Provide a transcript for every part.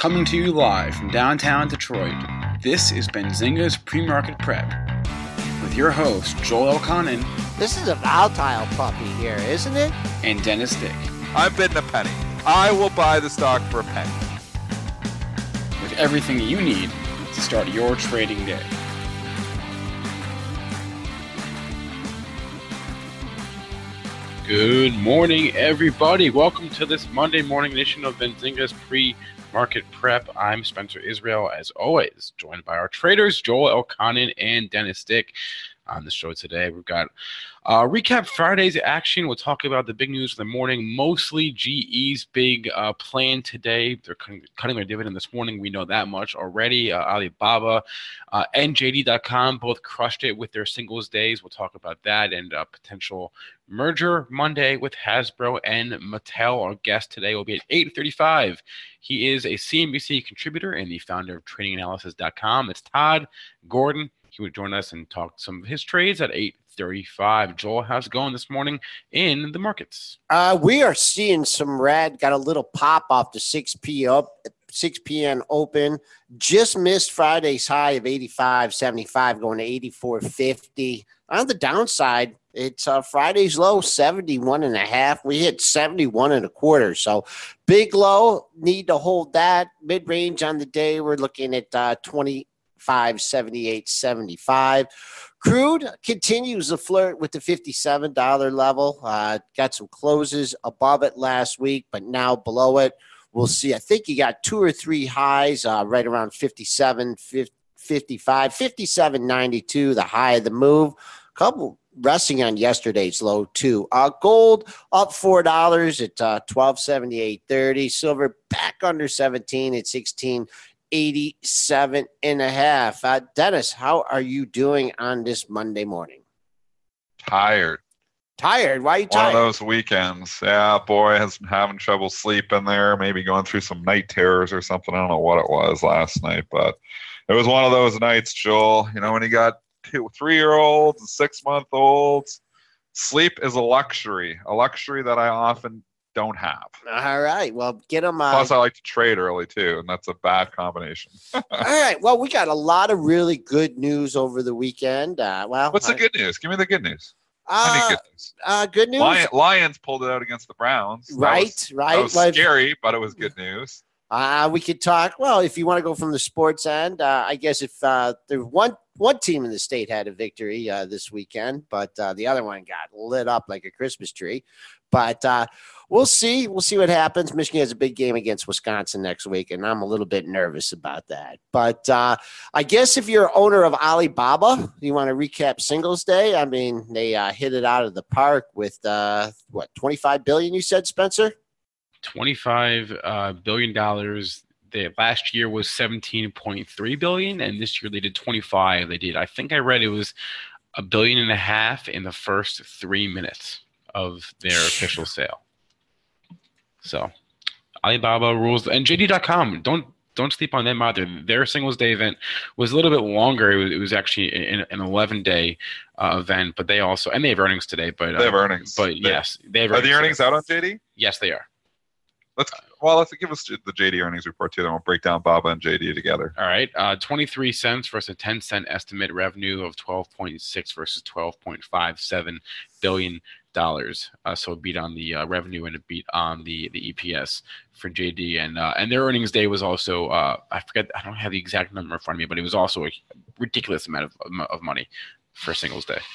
Coming to you live from downtown Detroit, this is Benzinga's Pre-Market Prep with your host, Joel Elconin. This is a volatile puppy here, isn't it? And Dennis Dick. I'm bidding a penny. I will buy the stock for a penny. With everything you need to start your trading day. Good morning, everybody. Welcome to this Monday morning edition of Benzinga's Pre-Market Prep. I'm Spencer Israel, as always, joined by our traders, Joel Elconin and Dennis Dick. On the show today, we've got recap Friday's action. We'll talk about the big news for the morning, mostly GE's big plan today. They're cutting their dividend this morning. We know that much already. Alibaba and JD.com both crushed it with their singles days. We'll talk about that and potential merger Monday with Hasbro and Mattel. Our guest today will be at 8:35. He is a CNBC contributor and the founder of TradingAnalysis.com. It's Todd Gordon. He would join us and talk some of his trades at 8:35. Joel, how's it going this morning in the markets? We are seeing some red. Got a little pop off the 6 p.m. open. Just missed Friday's high of 85.75, going to 84.50. On the downside, it's Friday's low, 71.5. We hit 71.25. So big low, need to hold that. Mid-range on the day, we're looking at 78.75. Crude continues to flirt with the $57 level. Got some closes above it last week, but now below it. We'll see. I think you got two or three highs right around 57, 55, 57.92, the high of the move. A couple resting on yesterday's low too. Gold up $4 at 1278.30. Silver back under 17 at 1687.5. Dennis, how are you doing on this Monday morning? Tired. Tired? Why are you tired? One of those weekends. Yeah, boy, has been having trouble sleeping there. Maybe going through some night terrors or something. I don't know what it was last night, but it was one of those nights, Joel. You know, when you got 3-year-olds and 6-month-olds, sleep is a luxury that I often don't have. All right. Well, get them. Plus, I like to trade early, too, and that's a bad combination. All right. Well, we got a lot of really good news over the weekend. What's the good news? Give me the good news. I need good news. Good news. Lions pulled it out against the Browns. Right. That was scary, but it was good news. We could talk. Well, if you want to go from the sports end, I guess if there's one team in the state had a victory this weekend, but the other one got lit up like a Christmas tree. But we'll see. We'll see what happens. Michigan has a big game against Wisconsin next week, and I'm a little bit nervous about that. But I guess if you're owner of Alibaba, you want to recap Singles Day. I mean, they hit it out of the park with, $25 billion, you said, Spencer? $25 billion. Last year was $17.3 billion, and this year they did 25. They did. I think I read it was $1.5 billion in the first 3 minutes of their official sale. So Alibaba rules, and JD.com, don't sleep on them either. Their Singles Day event was a little bit longer. It was actually an 11-day event, but they also, and they have earnings today. But they have earnings. But yes, they have. Are the earnings out on JD? Yes, they are. Let's give us the JD earnings report too. Then we'll break down Baba and JD together. All right, 23 cents versus a 10-cent estimate. Revenue of 12.6 versus 12.57 billion dollars. So a beat on the revenue and a beat on the EPS for JD. And their earnings day was also I forget. I don't have the exact number in front of me, but it was also a ridiculous amount of money for Singles Day.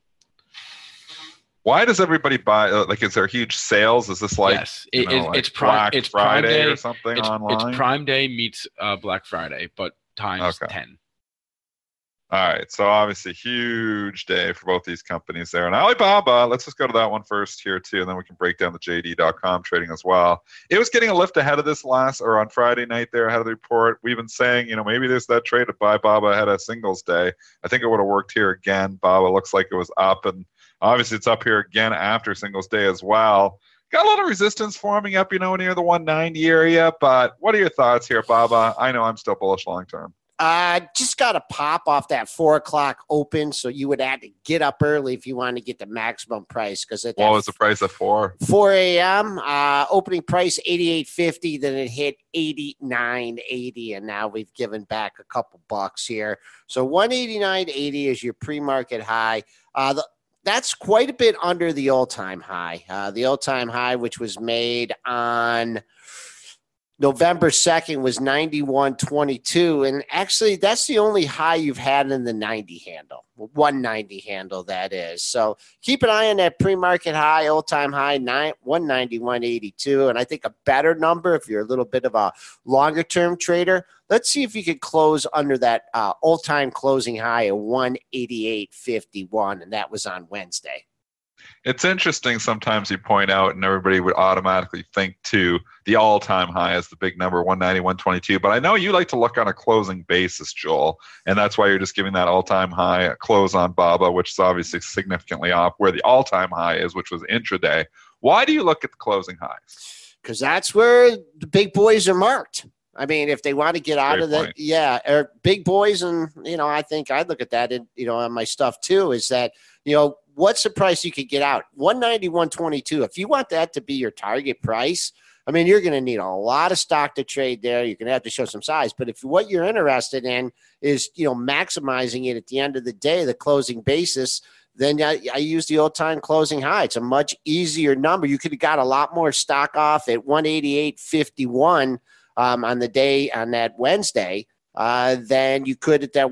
Why does everybody buy? Is there huge sales? Is this yes, it's Black Friday or something online? It's Prime Day meets Black Friday, but times 10. All right, so obviously huge day for both these companies there. And Alibaba, let's just go to that one first here too, and then we can break down the JD.com trading as well. It was getting a lift ahead of this on Friday night there ahead of the report. We've been saying, maybe there's that trade to buy Baba ahead of Singles Day. I think it would have worked here again. Baba looks like it was up, and obviously it's up here again after Singles Day as well. Got a little resistance forming up, near the 190 area. But what are your thoughts here, Baba? I know I'm still bullish long term. Just got to pop off that 4:00 open. So you would have to get up early if you want to get the maximum price. Because what was the price at 4 a.m. Opening price 88.50. Then it hit 89.80, and now we've given back a couple bucks here. So 189.80 is your pre-market high. That's quite a bit under the all-time high. The all-time high, which was made on November 2nd, was 91.22. And actually, that's the only high you've had in the 90 handle, 190 handle, that is. So keep an eye on that pre-market high, all-time high, 191.82. And I think a better number, if you're a little bit of a longer-term trader, let's see if you could close under that all-time closing high of 188.51, and that was on Wednesday. It's interesting sometimes you point out, and everybody would automatically think to the all-time high as the big number, 190, 122. But I know you like to look on a closing basis, Joel, and that's why you're just giving that all-time high close on BABA, which is obviously significantly off where the all-time high is, which was intraday. Why do you look at the closing highs? Because that's where the big boys are marked. I mean, if they want to get out of that, or big boys, and I think I look at that, on my stuff too, is that what's the price you could get out? 190, 122. If you want that to be your target price, I mean, you're going to need a lot of stock to trade there. You're going to have to show some size. But if what you're interested in is, maximizing it at the end of the day, the closing basis, then I use the all-time closing high. It's a much easier number. You could have got a lot more stock off at 188.51 on the day on that Wednesday than you could at that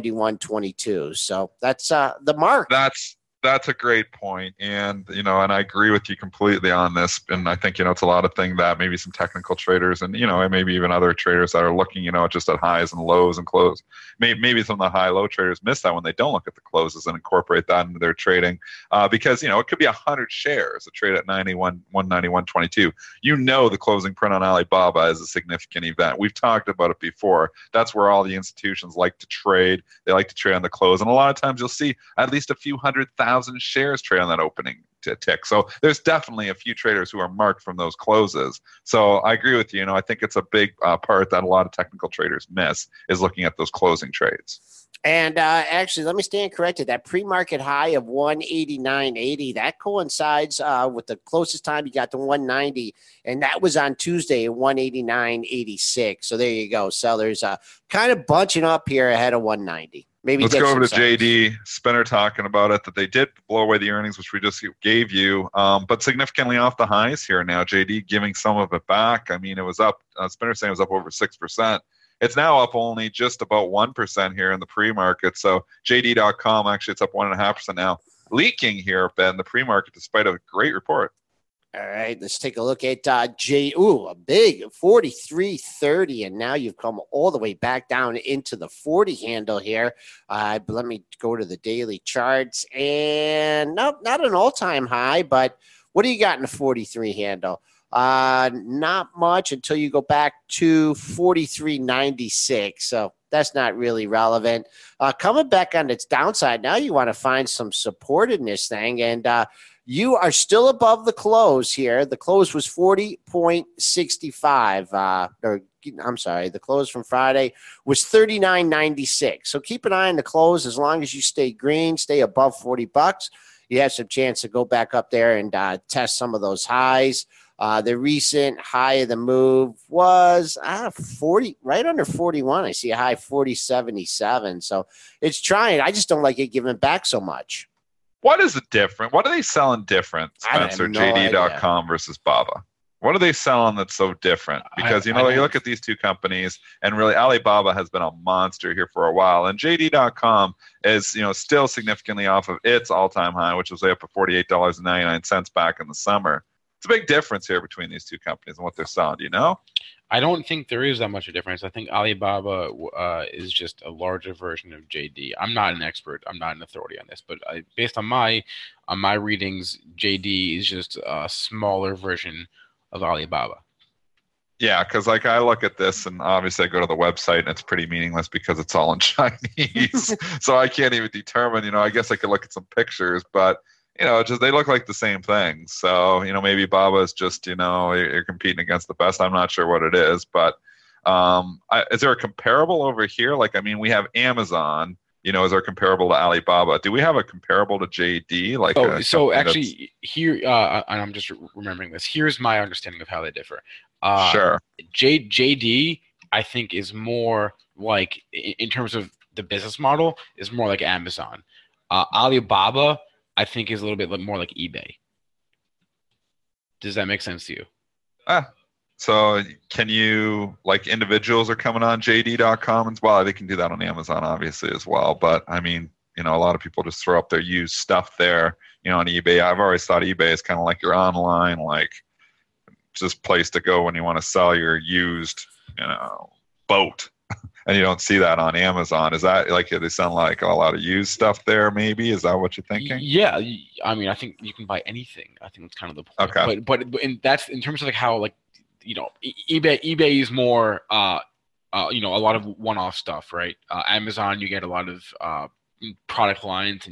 191.22. So that's the mark. That's a great point. And, and I agree with you completely on this. And I think, it's a lot of things that maybe some technical traders and, and maybe even other traders that are looking, just at highs and lows and close. Maybe some of the high-low traders miss that when they don't look at the closes and incorporate that into their trading because, it could be 100 shares that trade at 91, 191, 22. The closing print on Alibaba is a significant event. We've talked about it before. That's where all the institutions like to trade. They like to trade on the close. And a lot of times you'll see at least a few 100,000 shares trade on that opening tick. So there's definitely a few traders who are marked from those closes. So I agree with you. I think it's a big part that a lot of technical traders miss is looking at those closing trades. And actually, let me stand corrected. That pre-market high of 189.80, that coincides with the closest time you got to 190, and that was on Tuesday at 189.86. So there you go. Sellers kind of bunching up here ahead of 190. Maybe let's go over to JD Spinner talking about it, that they did blow away the earnings, which we just gave you, but significantly off the highs here now. JD giving some of it back. I mean, it was up. Spinner saying it was up over 6%. It's now up only just about 1% here in the pre-market. So JD.com, actually, it's up 1.5% now. Leaking here, Ben, the pre-market, despite a great report. All right, let's take a look at a big 43.30, and now you've come all the way back down into the 40 handle here. But let me go to the daily charts, and not an all-time high, but what do you got in the 43 handle? Not much until you go back to 43.96. So that's not really relevant. Coming back on its downside, now you want to find some support in this thing, and you are still above the close here. The close was 40.65. The close from Friday was 39.96. So keep an eye on the close. As long as you stay green, stay above $40, you have some chance to go back up there and test some of those highs. The recent high of the move was 40, right under 41. I see a high 40.77. So it's trying. I just don't like it giving back so much. What is the difference? What are they selling different, Spencer? JD.com versus BABA. What are they selling that's so different? Because, you look at these two companies, and really Alibaba has been a monster here for a while. And JD.com is, still significantly off of its all-time high, which was up at $48.99 back in the summer. It's a big difference here between these two companies and what they're selling. Do you know? I don't think there is that much of a difference. I think Alibaba is just a larger version of JD. I'm not an expert. I'm not an authority on this, but based on my readings, JD is just a smaller version of Alibaba. Yeah, because I look at this, and obviously I go to the website, and it's pretty meaningless because it's all in Chinese. So I can't even determine. I guess I could look at some pictures, but just they look like the same thing. So maybe Baba is just you're competing against the best. I'm not sure what it is, but Is there a comparable over here? Like, I mean, we have Amazon, is our comparable to Alibaba. Do we have a comparable to JD? Like, so actually here, and I'm just remembering this. Here's my understanding of how they differ. Sure. JD, I think, is more like, in terms of the business model, is more like Amazon. Alibaba, I think, is a little bit more like eBay. Does that make sense to you? So can you, like, individuals are coming on JD.com as well? They can do that on Amazon, obviously, as well. But I mean, a lot of people just throw up their used stuff there, on eBay. I've always thought eBay is kind of like your online, like, just place to go when you want to sell your used, boat. And you don't see that on Amazon. Is that, like, they sound like a lot of used stuff there, maybe? Is that what you're thinking? Yeah. I mean, I think you can buy anything. I think that's kind of the point. Okay. But that's in terms of, like, how, like, eBay is more, a lot of one-off stuff, right? Amazon, you get a lot of product lines,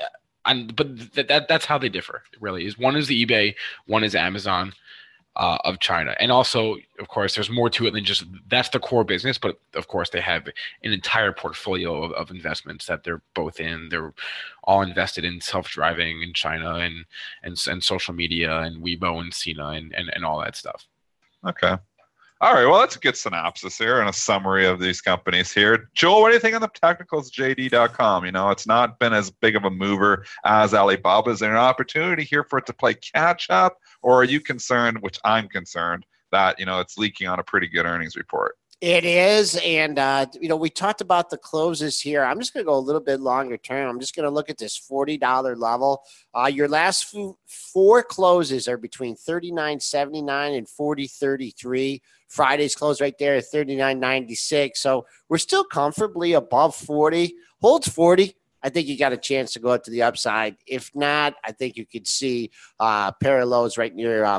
but that's how they differ. Really, is one is the eBay, one is Amazon of China, and also, of course, there's more to it than just that's the core business. But of course, they have an entire portfolio of investments that they're both in. They're all invested in self-driving in China and social media and Weibo and Sina and all that stuff. Okay. All right. Well, that's a good synopsis here and a summary of these companies here. Joel, what do you think on the technicals, JD.com? It's not been as big of a mover as Alibaba. Is there an opportunity here for it to play catch up? Or are you concerned, which I'm concerned, that, it's leaking on a pretty good earnings report? It is. And, we talked about the closes here. I'm just going to go a little bit longer term. I'm just going to look at this $40 level. Your last four closes are between $39.79 and $40.33. Friday's close right there at $39.96. So we're still comfortably above 40. Holds 40. I think you got a chance to go up to the upside. If not, I think you could see parallels right near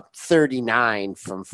39 from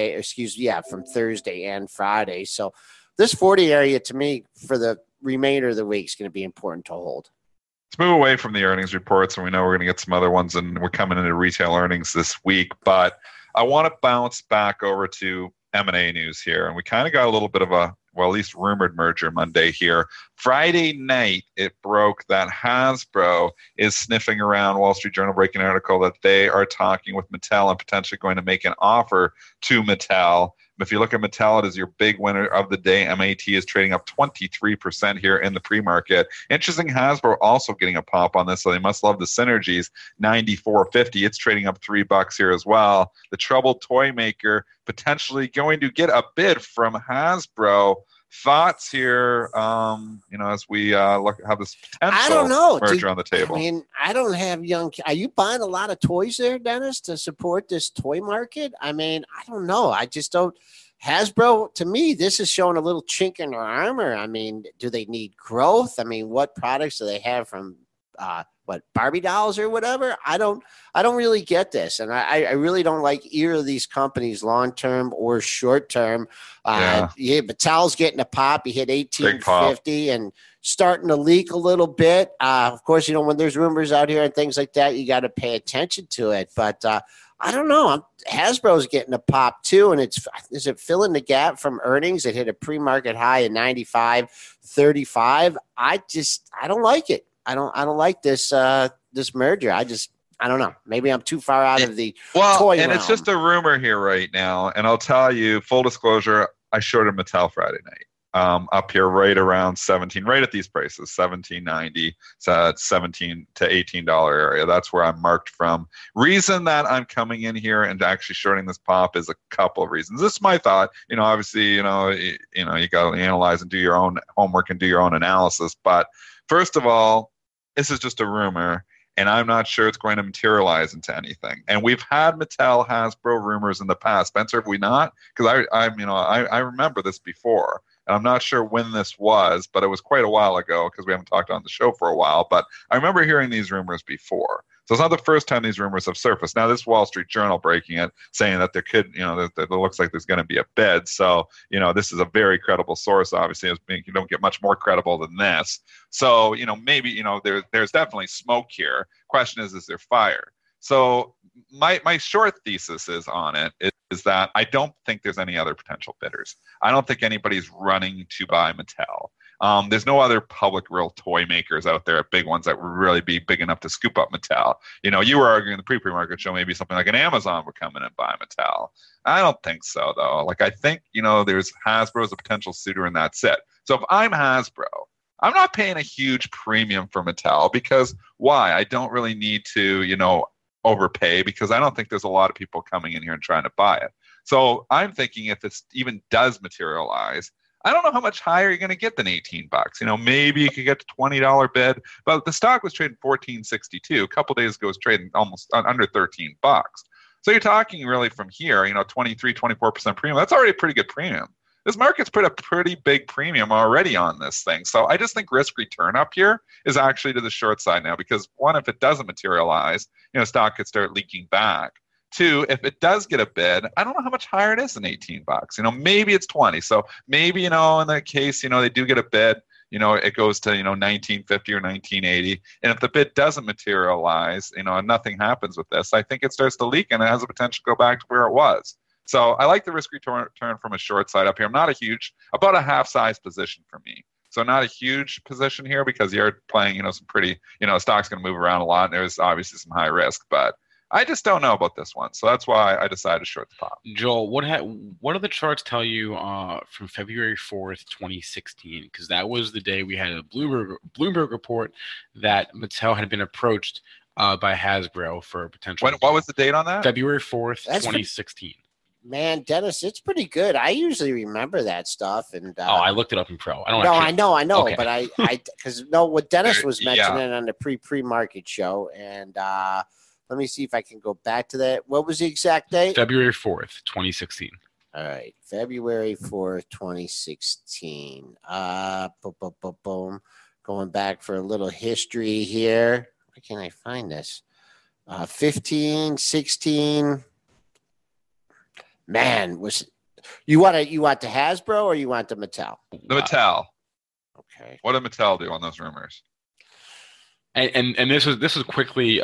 from Thursday and Friday. So this 40 area, to me, for the remainder of the week is going to be important to hold. Let's move away from the earnings reports, and we know we're going to get some other ones, and we're coming into retail earnings this week. But I want to bounce back over to M&A news here, and we kind of got a little bit of a, well, at least rumored merger Monday here. Friday night, it broke that Hasbro is sniffing around. Wall Street Journal breaking an article that they are talking with Mattel and potentially going to make an offer to Mattel. If you look at Mattel, it is your big winner of the day. MAT is trading up 23% here in the pre-market. Interesting, Hasbro also getting a pop on this, so they must love the synergies. $94.50. It's trading up $3 here as well. The troubled toy maker potentially going to get a bid from Hasbro. Thoughts here, as we have this potential merger on the table? I mean, I don't have Are you buying a lot of toys there, Dennis, to support this toy market? I mean, I don't know. I just don't. Hasbro, to me, this is showing a little chink in their armor. I mean, do they need growth? I mean, what products do they have from Barbie dolls or whatever? I don't really get this. And I really don't like either of these companies long-term or short-term. Mattel's getting a pop. He hit $18.50 and starting to leak a little bit. Of course, when there's rumors out here and things like that, you got to pay attention to it. But I don't know. Hasbro's getting a pop too, and is it filling the gap from earnings? It hit a pre-market high at $95.35. I don't like it. I don't like this this merger. I don't know. Maybe I'm too far out of the toy realm. It's just a rumor here right now. And I'll tell you, full disclosure, I shorted Mattel Friday night. Up here right around 17, right at these prices, $17.90, so $17 to $18 area. That's where I'm marked from. Reason that I'm coming in here and actually shorting this pop is a couple of reasons. This is my thought. Obviously, you got to analyze and do your own homework and do your own analysis. But first of all, this is just a rumor, and I'm not sure it's going to materialize into anything. And we've had Mattel Hasbro rumors in the past. Spencer, have we not? Because I remember this before. And I'm not sure when this was, but it was quite a while ago because we haven't talked on the show for a while. But I remember hearing these rumors before. So it's not the first time these rumors have surfaced. Now, this Wall Street Journal breaking it, saying that there could, that it looks like there's going to be a bid. So, this is a very credible source, obviously. You don't get much more credible than this. So, maybe, there's definitely smoke here. Question is there fire? So my short thesis is on it is is that I don't think there's any other potential bidders. I don't think anybody's running to buy Mattel. There's no other public real toy makers out there, big ones that would really be big enough to scoop up Mattel. You were arguing in the pre-market show, maybe something like an Amazon would come in and buy Mattel. I don't think so, though. Like, I think, there's Hasbro as a potential suitor, and that's it. So if I'm Hasbro, I'm not paying a huge premium for Mattel because why? I don't really need to, overpay because I don't think there's a lot of people coming in here and trying to buy it. So I'm thinking if this even does materialize, I don't know how much higher you're going to get than $18. Maybe you could get to $20 bid, but the stock was trading $14.62. A couple days ago, it was trading almost under $13. So you're talking really from here, 23, 24% premium. That's already a pretty good premium. This market's put a pretty big premium already on this thing. So I just think risk return up here is actually to the short side now because one, if it doesn't materialize, stock could start leaking back. Two, if it does get a bid, I don't know how much higher it is than $18. Maybe it's 20. So maybe, in that case, they do get a bid, it goes to, 1950 or 1980. And if the bid doesn't materialize, and nothing happens with this, I think it starts to leak and it has the potential to go back to where it was. So I like the risk return from a short side up here. I'm not about a half size position for me. So not a huge position here because you're playing, some pretty, stock's going to move around a lot. And there's obviously some high risk, but I just don't know about this one. So that's why I decided to short the pop. Joel, what do the charts tell you from February 4th, 2016? Because that was the day we had a Bloomberg report that Mattel had been approached by Hasbro for potential. What was the date on that? February 4th, 2016. Man, Dennis, it's pretty good. I usually remember that stuff. And I looked it up in Pro. I know. Okay. But I because what Dennis was mentioning Yeah. on the pre-market show, and let me see if I can go back to that. What was the exact date? February 4th, 2016. All right, February 4th, 2016. Boom. Going back for a little history here. Where can I find this? 15, 16. Man, you want the Hasbro or you want the Mattel? The Mattel. Okay. What did Mattel do on those rumors? And this was quickly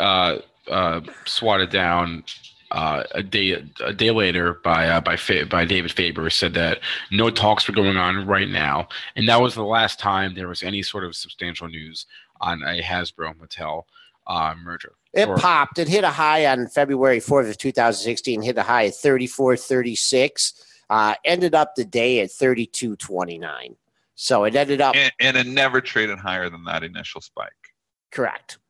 swatted down a day later by David Faber. Said that no talks were going on right now, and that was the last time there was any sort of substantial news on a Hasbro Mattel merger. It popped. It hit a high on February 4th of 2016. Hit a high at 34.36. Ended up the day at 32.29. So it ended up, and it never traded higher than that initial spike. Correct.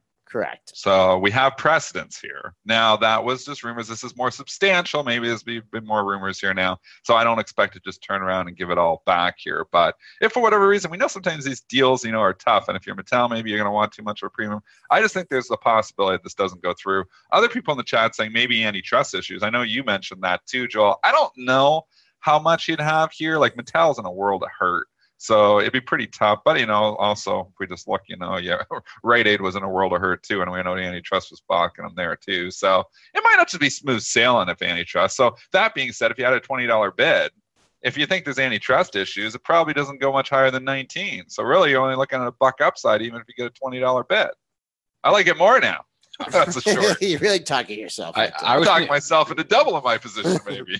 So we have precedence here. Now, that was just rumors. This is more substantial. Maybe there's been more rumors here now. So I don't expect to just turn around and give it all back here. But if for whatever reason, we know sometimes these deals, are tough. And if you're Mattel, maybe you're going to want too much of a premium. I just think there's a possibility this doesn't go through. Other people in the chat saying maybe antitrust issues. I know you mentioned that too, Joel. I don't know how much you'd have here. Like, Mattel's in a world of hurt. So it'd be pretty tough. But, also, if we just look, Rite Aid was in a world of hurt, too. And we know the antitrust was blocking them there, too. So it might not just be smooth sailing if antitrust. So that being said, if you had a $20 bid, if you think there's antitrust issues, it probably doesn't go much higher than 19. So really, you're only looking at a buck upside, even if you get a $20 bid. I like it more now. That's a short. You're really talking yourself. I'm talking myself into double of my position, maybe.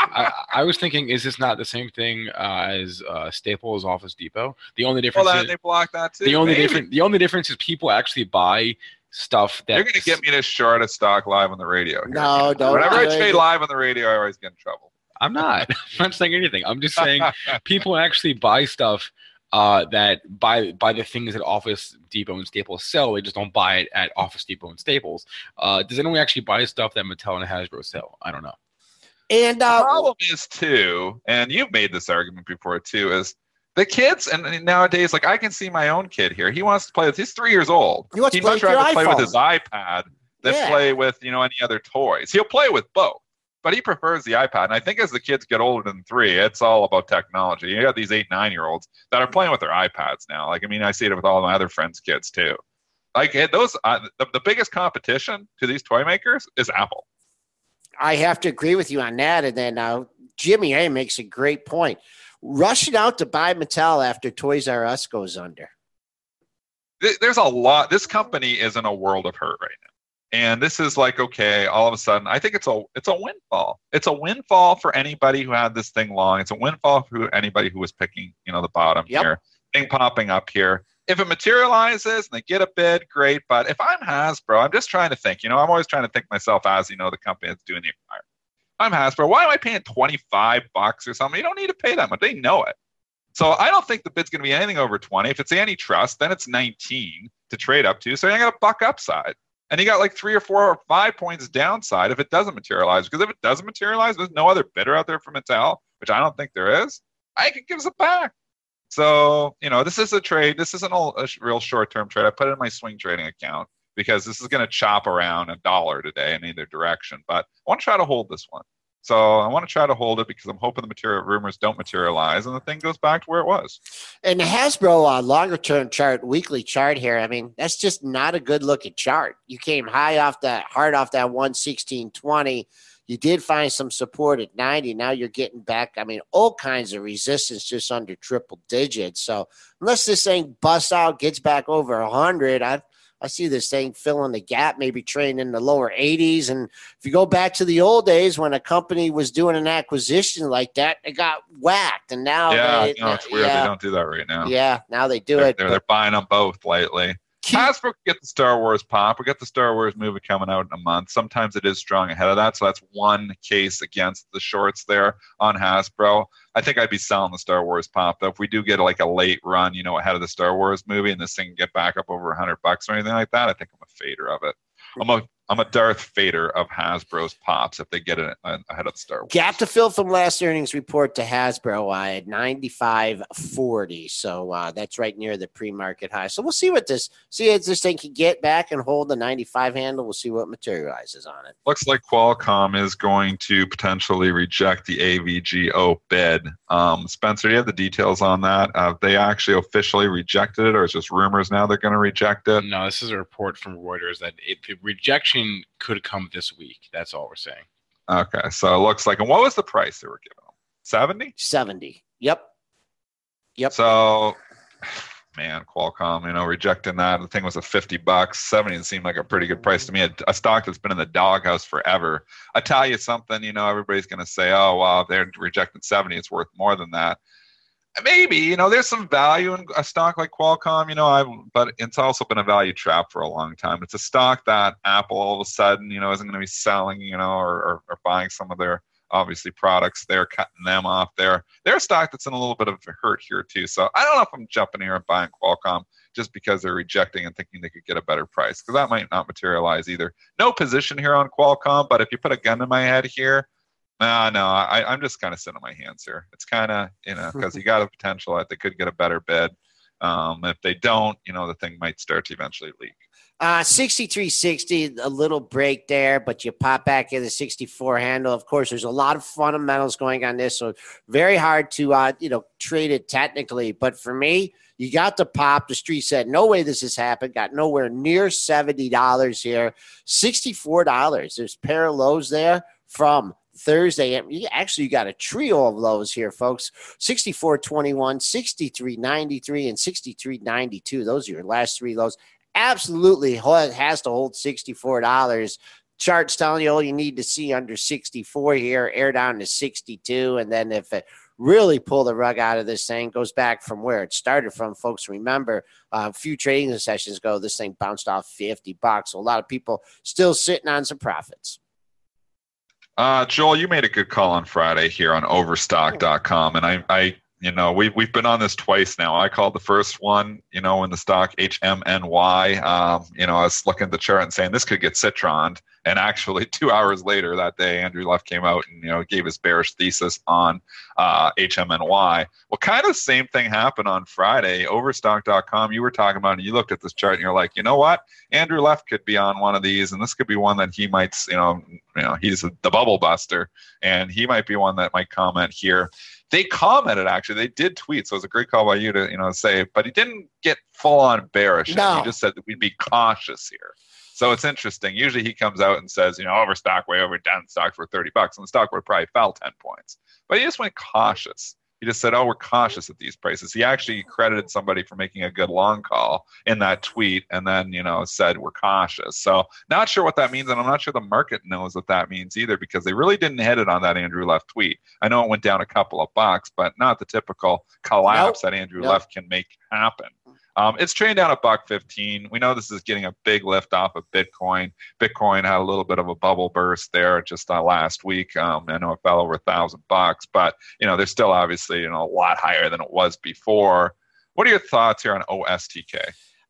I was thinking, is this not the same thing as Staples Office Depot? The only difference is they block that too. The only difference is people actually buy stuff that you're going to get me to short a stock live on the radio. Here. No, don't. Whenever I trade live on the radio, I always get in trouble. I'm not. I'm not saying anything. I'm just saying people actually buy stuff that buy the things that Office Depot and Staples sell. They just don't buy it at Office Depot and Staples. Does anyone actually buy stuff that Mattel and Hasbro sell? I don't know. And the problem is too, and you've made this argument before too, is the kids, and nowadays, like, I can see my own kid here. He wants to play with. He's 3 years old. He'd much rather play with his iPad than play with any other toys. He'll play with both, but he prefers the iPad. And I think as the kids get older than 3, it's all about technology. You got these 8, 9-year-olds that are playing with their iPads now. Like, I mean, I see it with all my other friends' kids too. Like, those, the biggest competition to these toy makers is Apple. I have to agree with you on that. And then Jimmy A makes a great point. Rushing out to buy Mattel after Toys R Us goes under. There's a lot. This company is in a world of hurt right now. And this is like, okay, all of a sudden, I think it's a windfall. It's a windfall for anybody who had this thing long. It's a windfall for anybody who was picking, the bottom here, thing popping up here. If it materializes and they get a bid, great. But if I'm Hasbro, I'm just trying to think, I'm always trying to think myself as, the company that's doing the acquire. I'm Hasbro. Why am I paying $25 or something? You don't need to pay that much. They know it. So I don't think the bid's going to be anything over 20. If it's antitrust, then it's 19 to trade up to. So I got a buck upside. And you got like 3 or 4 or 5 points downside if it doesn't materialize. Because if it doesn't materialize, there's no other bidder out there for Mattel, which I don't think there is. I can give it back. So, this is a trade. This isn't a real short-term trade. I put it in my swing trading account because this is going to chop around $1 today in either direction. But I want to try to hold this one. So I want to try to hold it because I'm hoping the rumors don't materialize and the thing goes back to where it was. And the Hasbro longer-term chart, weekly chart here, I mean, that's just not a good-looking chart. You came hard off that 116.20. You did find some support at 90. Now you're getting back, all kinds of resistance just under triple digits. So unless this thing busts out, gets back over 100, I see this thing filling the gap, maybe trading in the lower 80s. And if you go back to the old days when a company was doing an acquisition like that, it got whacked. And now it's weird. They don't do that right now. Yeah, now they do it. They're buying them both lately. Hasbro can get the Star Wars pop. We got the Star Wars movie coming out in a month. Sometimes it is strong ahead of that. So that's one case against the shorts there on Hasbro. I think I'd be selling the Star Wars pop, though. If we do get like a late run, ahead of the Star Wars movie and this thing can get back up over $100 or anything like that, I think I'm a fader of it. I'm a Darth Vader of Hasbro's pops if they get it ahead of the Star Wars. Gap to fill from last earnings report to Hasbro at 95.40. So that's right near the pre-market high. So we'll see if this thing can get back and hold the 95 handle. We'll see what materializes on it. Looks like Qualcomm is going to potentially reject the AVGO bid. Spencer, do you have the details on that? They actually officially rejected it, or it's just rumors now they're going to reject it? No, this is a report from Reuters that the rejection could come this week. That's all we're saying. Okay, so it looks like, and what was the price they were giving them? 70? 70. Yep. So, man, Qualcomm, rejecting that. The thing was $50. 70 seemed like a pretty good price to me. A stock that's been in the doghouse forever. I tell you something, everybody's going to say, oh, wow, they're rejecting 70. It's worth more than that. Maybe, there's some value in a stock like Qualcomm, but it's also been a value trap for a long time. It's a stock that Apple all of a sudden, isn't going to be selling, or buying some of their, obviously, products. They're cutting them off there. They're a stock that's in a little bit of a hurt here, too. So I don't know if I'm jumping here and buying Qualcomm just because they're rejecting and thinking they could get a better price, because that might not materialize either. No position here on Qualcomm, but if you put a gun to my head here, I'm just kind of sitting on my hands here. It's kind of, because you got a potential that they could get a better bid. If they don't, the thing might start to eventually leak. 63.60, a little break there, but you pop back in the 64 handle. Of course, there's a lot of fundamentals going on this, so very hard to, trade it technically. But for me, you got the pop. The street said, no way this has happened. Got nowhere near $70 here. $64. There's a pair of lows there from Thursday. You got a trio of lows here, folks. 64.21, 63.93, and 63.92. Those are your last three lows. Absolutely has to hold $64. Chart's telling you all you need to see under 64 here, air down to 62. And then if it really pull the rug out of this thing, goes back from where it started from, folks, remember, a few trading sessions ago, this thing bounced off $50. So a lot of people still sitting on some profits. Joel, you made a good call on Friday here on Overstock.com, and we've been on this twice now. I called the first one, when the stock HMNY, I was looking at the chart and saying this could get citroned. And actually 2 hours later that day, Andrew Luff came out and, gave his bearish thesis on HMNY. Well, kind of the same thing happened on Friday. Overstock.com, you were talking about, and you looked at this chart and you're like, you know what? Andrew Luff could be on one of these, and this could be one that he might, he's the bubble buster, and he might be one that might comment here. They commented, actually. They did tweet, so it was a great call by you to, say, but he didn't get full-on bearish. No. He just said that we'd be cautious here. So it's interesting. Usually he comes out and says, Overstock way overdone, stock's worth $30, and the stock would probably fell 10 points. But he just went cautious. He just said, "Oh, we're cautious at these prices." He actually credited somebody for making a good long call in that tweet, and then said we're cautious. So not sure what that means, and I'm not sure the market knows what that means either, because they really didn't hit it on that Andrew Luck tweet. I know it went down a couple of bucks, but not the typical collapse that Andrew Luck can make happen. It's trading down $1.15. We know this is getting a big lift off of Bitcoin. Bitcoin had a little bit of a bubble burst there just last week. I know it fell over $1,000, but they're still obviously a lot higher than it was before. What are your thoughts here on OSTK?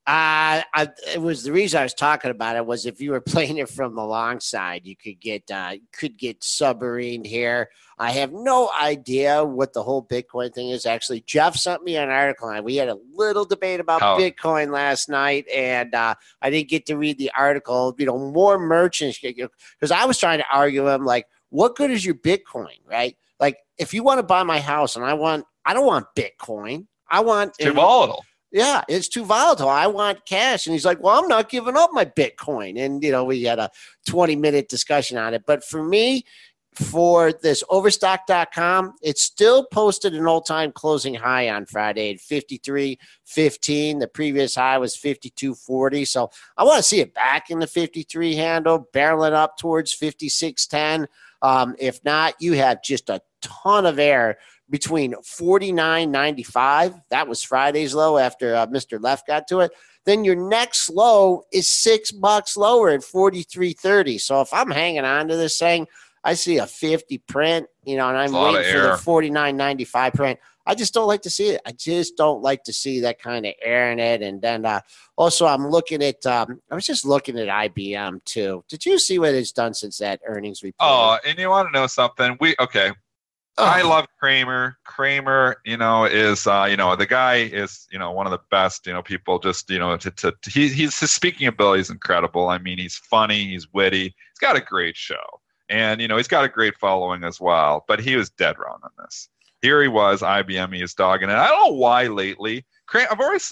It was the reason I was talking about it was if you were playing it from the long side, you could get submarined here. I have no idea what the whole Bitcoin thing is. Actually, Jeff sent me an article, and we had a little debate about Bitcoin last night, and I didn't get to read the article. More merchants, because I was trying to argue him, like, what good is your Bitcoin, right? Like, if you want to buy my house, and I don't want Bitcoin. I want too volatile. Yeah, it's too volatile. I want cash. And he's like, well, I'm not giving up my Bitcoin. And, we had a 20-minute discussion on it. But for me, for this Overstock.com, it still posted an all-time closing high on Friday at 53.15. The previous high was 52.40. So I want to see it back in the 53 handle, barreling up towards 56.10. If not, you have just a ton of air between 49.95. That was Friday's low after Mr. Left got to it. Then your next low is $6 lower at 43.30. So if I'm hanging on to this thing, I see a 50 print, and I'm waiting for the 49.95 print. I just don't like to see it. I just don't like to see that kind of air in it. And then also I'm looking at, I was just looking at IBM too. Did you see what it's done since that earnings report? Oh, and you want to know something? I love Cramer. Cramer, is the guy is one of the best people. Just his speaking ability is incredible. I mean, he's funny, he's witty, he's got a great show, and he's got a great following as well. But he was dead wrong on this. Here he was, IBM, he is dogging it. I don't know why lately. I've always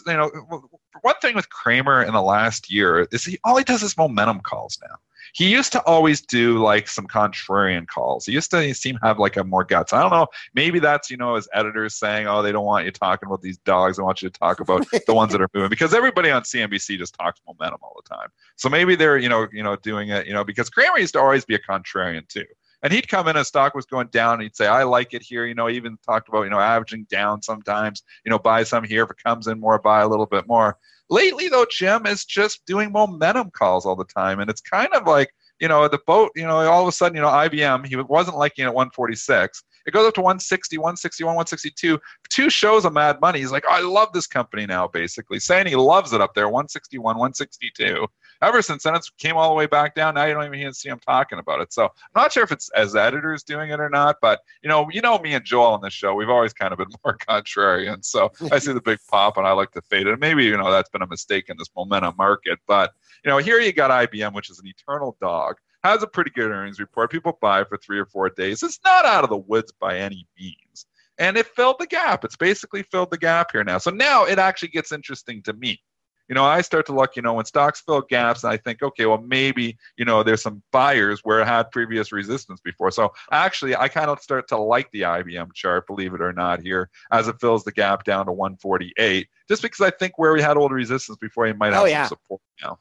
one thing with Cramer in the last year is all he does is momentum calls now. He used to always do like some contrarian calls. He used to seem to have like a more guts. I don't know. Maybe that's, his editors saying, oh, they don't want you talking about these dogs. They want you to talk about the ones that are moving, because everybody on CNBC just talks momentum all the time. So maybe they're, doing it, because Cramer used to always be a contrarian too. And he'd come in as stock was going down, and he'd say, I like it here. He even talked about, averaging down sometimes, buy some here. If it comes in more, buy a little bit more. Lately, though, Jim is just doing momentum calls all the time. And it's kind of like, the boat, all of a sudden, IBM, he wasn't liking it at 146. It goes up to 160, 161, 162. 2 shows of Mad Money. He's like, oh, I love this company now, basically. Saying he loves it up there, 161, 162. Ever since then, it came all the way back down. Now you don't even see him talking about it. So I'm not sure if it's as editors doing it or not. But, me and Joel on this show, we've always kind of been more contrarian. So I see the big pop, and I like to fade it. And maybe, that's been a mistake in this momentum market. But, here you got IBM, which is an eternal dog. Has a pretty good earnings report. People buy for 3 or 4 days. It's not out of the woods by any means. And it filled the gap. It's basically filled the gap here now. So now it actually gets interesting to me. I start to look, when stocks fill gaps, and I think, okay, well, maybe, there's some buyers where it had previous resistance before. So actually, I kind of start to like the IBM chart, believe it or not, here, as it fills the gap down to 148, just because I think where we had old resistance before, you might have some support now.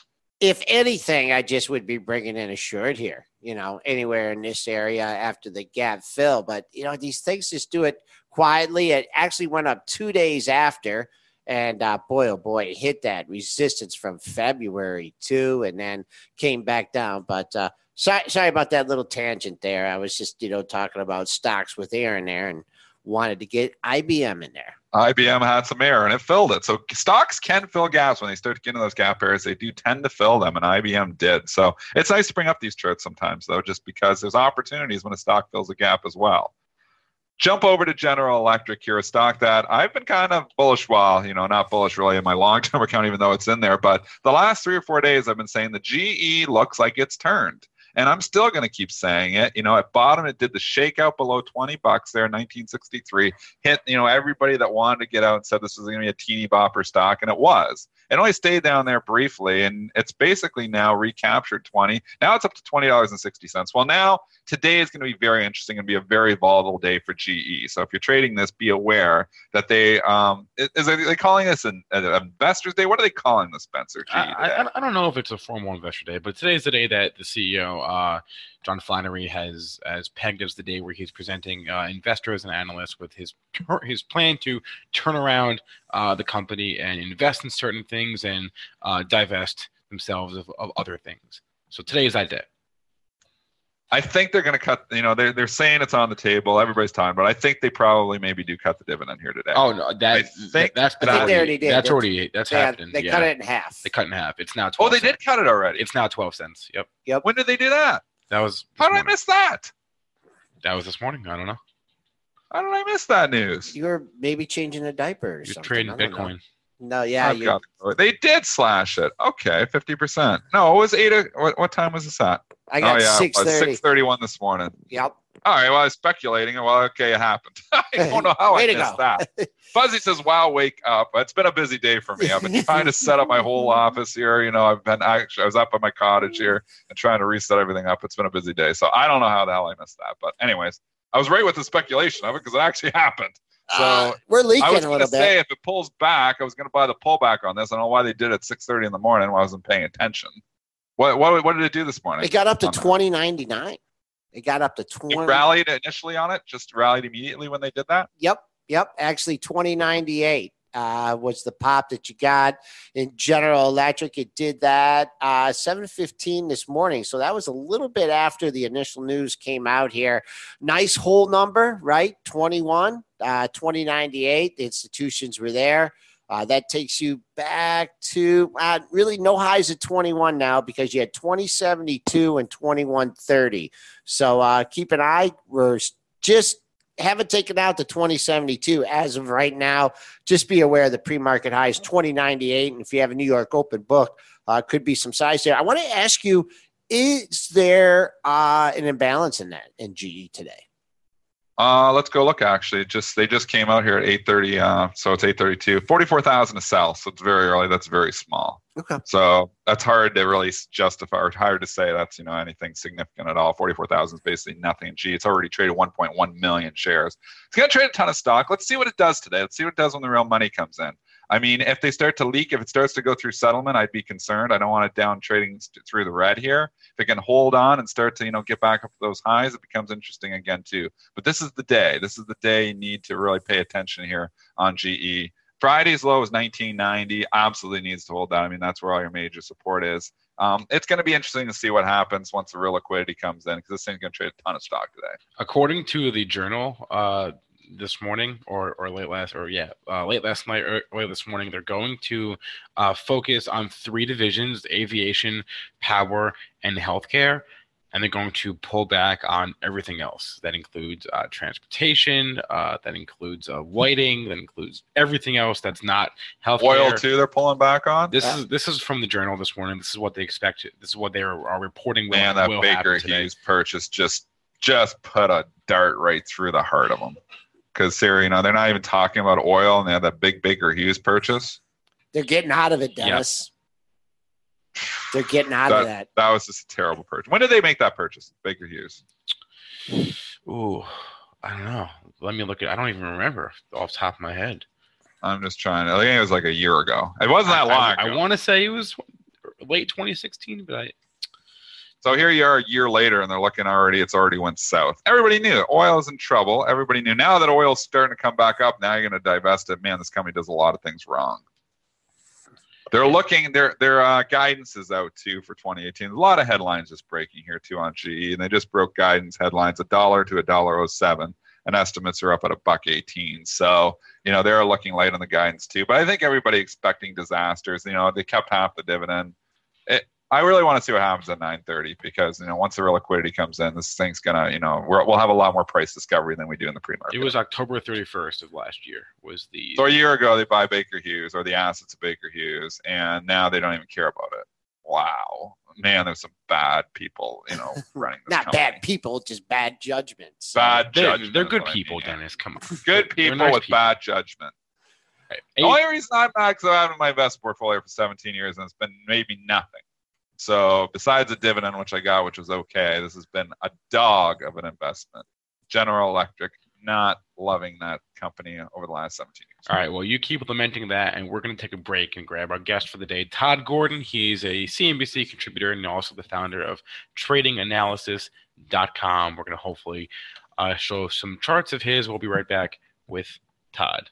If anything, I just would be bringing in a short here, anywhere in this area after the gap fill. But, these things just do it quietly. It actually went up 2 days after. And boy, oh boy, it hit that resistance from February too, and then came back down. But sorry about that little tangent there. I was just, talking about stocks with air in there and wanted to get IBM in there. IBM had some air and it filled it. So stocks can fill gaps when they start getting those gap areas. They do tend to fill them, and IBM did. So it's nice to bring up these charts sometimes, though, just because there's opportunities when a stock fills a gap as well. Jump over to General Electric here, a stock that I've been kind of bullish, not bullish really in my long-term account, even though it's in there. But the last 3 or 4 days, I've been saying the GE looks like it's turned. And I'm still going to keep saying it. At bottom, it did the shakeout below $20 there in 1963. Hit, everybody that wanted to get out and said this was going to be a teeny bopper stock, and it was. It only stayed down there briefly, and it's basically now recaptured 20. Now it's up to $20.60. Well, now today is going to be very interesting and be a very volatile day for GE. So if you're trading this, be aware that they are they calling this an Investors Day? What are they calling this, Spencer? GE I don't know if it's a formal Investor Day, but today's the day that the CEO, John Flannery, has pegged as the day where he's presenting investors and analysts with his plan to turn around the company and invest in certain things and divest themselves of other things. So today is that day. I think they're going to cut. They're saying it's on the table. Everybody's talking, but I think they probably maybe do cut the dividend here today. Oh no, that's they already did. That's happened. They cut it in half. They cut it in half. It's now 12. Oh, they did cut it already. It's now 12 cents. Yep. When did they do that? That was. How did I miss that? That was this morning. I don't know. How did I miss that news? You were maybe changing a diaper or something. You're trading Bitcoin. No, yeah. They did slash it. Okay, 50%. No, it was 8. What time was this at? I got 6:30. 6:31 this morning. Yep. All right, well, I was speculating. Well, okay, it happened. I don't know how I missed that. Fuzzy says, wow, wake up. It's been a busy day for me. I've been trying to set up my whole office here. I was up at my cottage here and trying to reset everything up. It's been a busy day. So I don't know how the hell I missed that. But anyways, I was right with the speculation of it because it actually happened. So we're leaking I was a going little to bit. say if it pulls back, I was going to buy the pullback on this. I don't know why they did it at 6:30 in the morning. I wasn't paying attention. What did it do this morning? It got up to $20.99. It got up to 20. It rallied initially on it. Just rallied immediately when they did that. Yep. Actually, $20.98 was the pop that you got in General Electric. It did that 7:15 this morning. So that was a little bit after the initial news came out here. Nice whole number, right? 21, $20.98. The institutions were there. That takes you back to really no highs at 21 now because you had 20.72 and 21.30. So keep an eye. We're just haven't taken out the 20.72 as of right now. Just be aware the pre-market high is 20.98. And if you have a New York open book, could be some size there. I want to ask you, is there an imbalance in that in GE today? Let's go look. Actually, they just came out here at 8:30. So it's 8:32. 44,000 to sell. So it's very early. That's very small. Okay. So that's hard to really justify or hard to say that's anything significant at all. 44,000 is basically nothing. It's already traded 1.1 million shares. It's going to trade a ton of stock. Let's see what it does today. Let's see what it does when the real money comes in. I mean, if they start to leak, if it starts to go through settlement, I'd be concerned. I don't want it down trading through the red here. If it can hold on and start to, get back up to those highs, it becomes interesting again too. But this is the day. This is the day you need to really pay attention here on GE. Friday's low is 1990. Absolutely needs to hold down. I mean, that's where all your major support is. It's going to be interesting to see what happens once the real liquidity comes in because this thing's going to trade a ton of stock today. According to the Journal, this morning or late last night or early this morning, they're going to focus on 3 divisions: aviation, power, and healthcare, and they're going to pull back on everything else. That includes transportation, that includes lighting, that includes everything else that's not healthcare. Oil too, they're pulling back on. This is from the Journal this morning. This is what they expect. This is what they are reporting. Man, that Baker Hughes purchase just put a dart right through the heart of them. Because they're not even talking about oil, and they have that big Baker Hughes purchase. They're getting out of it, Dennis. Yep. They're getting out of that. That was just a terrible purchase. When did they make that purchase, Baker Hughes? Ooh, I don't know. Let me look at. I don't even remember off the top of my head. I'm just trying. I think it was like a year ago. It wasn't that long ago. I want to say it was late 2016, but So here you are a year later, and they're looking it's already went south. Everybody knew oil is in trouble. Everybody knew. Now that oil's starting to come back up, now you're going to divest it. Man, this company does a lot of things wrong. They're looking, their guidance is out too for 2018. A lot of headlines just breaking here too on GE, and they just broke guidance headlines $1 to $1.07, and estimates are up at $1.18. So, they're looking light on the guidance too. But I think everybody expecting disasters. They kept half the dividend. I really want to see what happens at 9:30 because once the real liquidity comes in, this thing's gonna we'll have a lot more price discovery than we do in the pre-market. It was October 31st of last year So a year ago they buy Baker Hughes or the assets of Baker Hughes, and now they don't even care about it. Wow, man, there's some bad people running this Not company. bad people, just bad judgments. Bad judgment. They're good people, Dennis. Come on, good people nice with people. bad judgment. The only reason I'm not, because I've had my investment portfolio for 17 years and it's been maybe nothing. So besides a dividend, which I got, which was okay, this has been a dog of an investment. General Electric, not loving that company over the last 17 years. All right, well, you keep lamenting that, and we're going to take a break and grab our guest for the day, Todd Gordon. He's a CNBC contributor and also the founder of TradingAnalysis.com. We're going to hopefully show some charts of his. We'll be right back with Todd.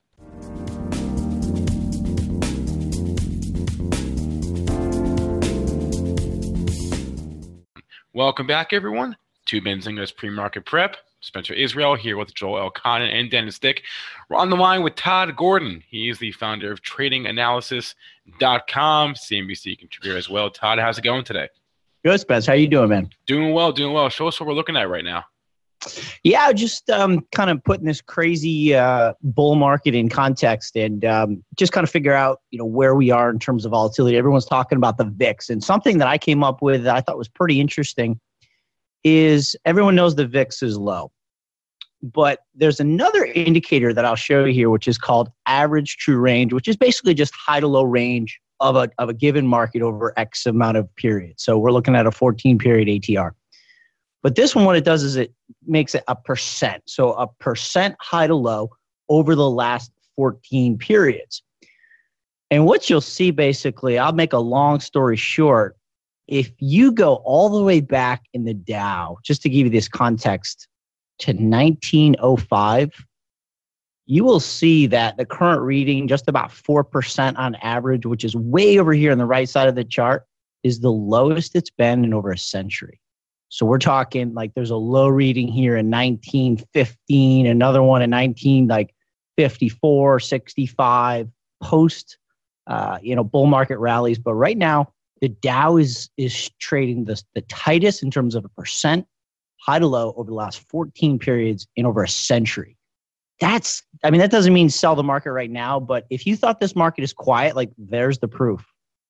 Welcome back, everyone, to Benzinga's Pre-Market Prep. Spencer Israel here with Joel Elconin and Dennis Dick. We're on the line with Todd Gordon. He is the founder of TradingAnalysis.com, CNBC contributor as well. Todd, how's it going today? Good, Spence. How you doing, man? Doing well, doing well. Show us what we're looking at right now. Yeah, just kind of putting this crazy bull market in context and just kind of figure out, where we are in terms of volatility. Everyone's talking about the VIX, and something that I came up with that I thought was pretty interesting is everyone knows the VIX is low. But there's another indicator that I'll show you here, which is called average true range, which is basically just high to low range of a given market over X amount of periods. So we're looking at a 14-period ATR. But this one, what it does is it makes it a percent. So a percent high to low over the last 14 periods. And what you'll see basically, I'll make a long story short, if you go all the way back in the Dow, just to give you this context, to 1905, you will see that the current reading, just about 4% on average, which is way over here on the right side of the chart, is the lowest it's been in over a century. So we're talking like there's a low reading here in 1915, another one in 1954, 65, post, bull market rallies. But right now, the Dow is trading the tightest in terms of a percent high to low over the last 14 periods in over a century. That doesn't mean sell the market right now, but if you thought this market is quiet, there's the proof.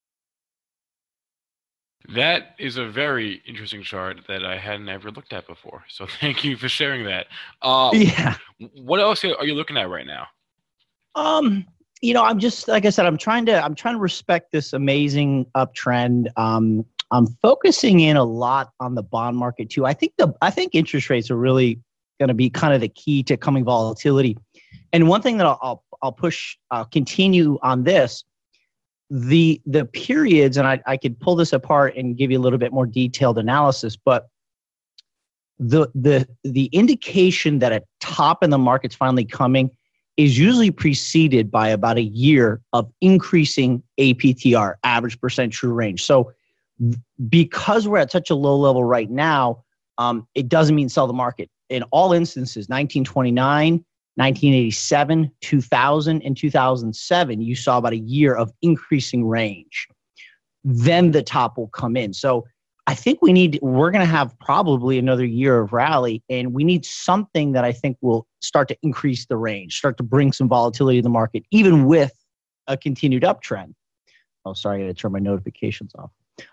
That is a very interesting chart that I hadn't ever looked at before. So thank you for sharing that. Yeah. What else are you looking at right now? I'm just, like I said, I'm trying to respect this amazing uptrend. I'm focusing in a lot on the bond market too. I think interest rates are really going to be kind of the key to coming volatility. And one thing that I'll continue on this, the periods, and I could pull this apart and give you a little bit more detailed analysis, but the indication that a top in the market's finally coming is usually preceded by about a year of increasing APTR, average percent true range. So because we're at such a low level right now, it doesn't mean sell the market. In all instances, 1929, 1987, 2000, and 2007, you saw about a year of increasing range. Then the top will come in. So I think we're going to have probably another year of rally, and we need something that I think will start to increase the range, start to bring some volatility to the market, even with a continued uptrend. Oh, sorry, I got to turn my notifications off.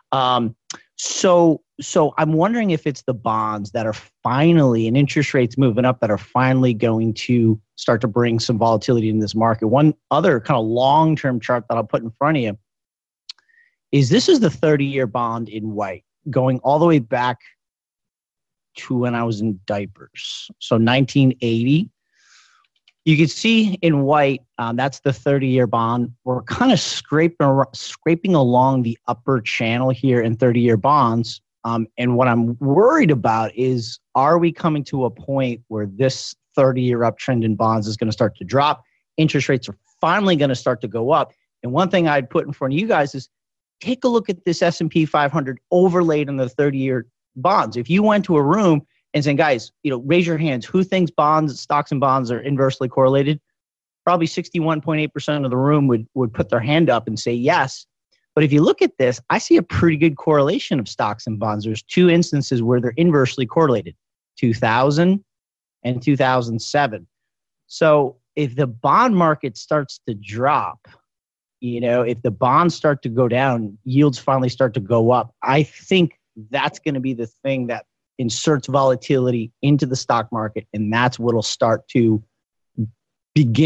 So I'm wondering if it's the bonds that are finally, and interest rates moving up, that are finally going to start to bring some volatility in this market. One other kind of long-term chart that I'll put in front of you is this is the 30-year bond in white, going all the way back to when I was in diapers. So 1980. You can see in white, that's the 30-year bond. We're kind of scraping along the upper channel here in 30-year bonds. And what I'm worried about is, are we coming to a point where this 30-year uptrend in bonds is going to start to drop? Interest rates are finally going to start to go up. And one thing I'd put in front of you guys is take a look at this S&P 500 overlaid on the 30-year bonds. If you went to a room and saying, guys, raise your hands, who thinks stocks and bonds are inversely correlated? Probably 61.8% of the room would put their hand up and say yes. But if you look at this, I see a pretty good correlation of stocks and bonds. There's two instances where they're inversely correlated, 2000 and 2007. So if the bond market starts to drop, if the bonds start to go down, yields finally start to go up, I think that's going to be the thing that inserts volatility into the stock market, and that's what will start to begin to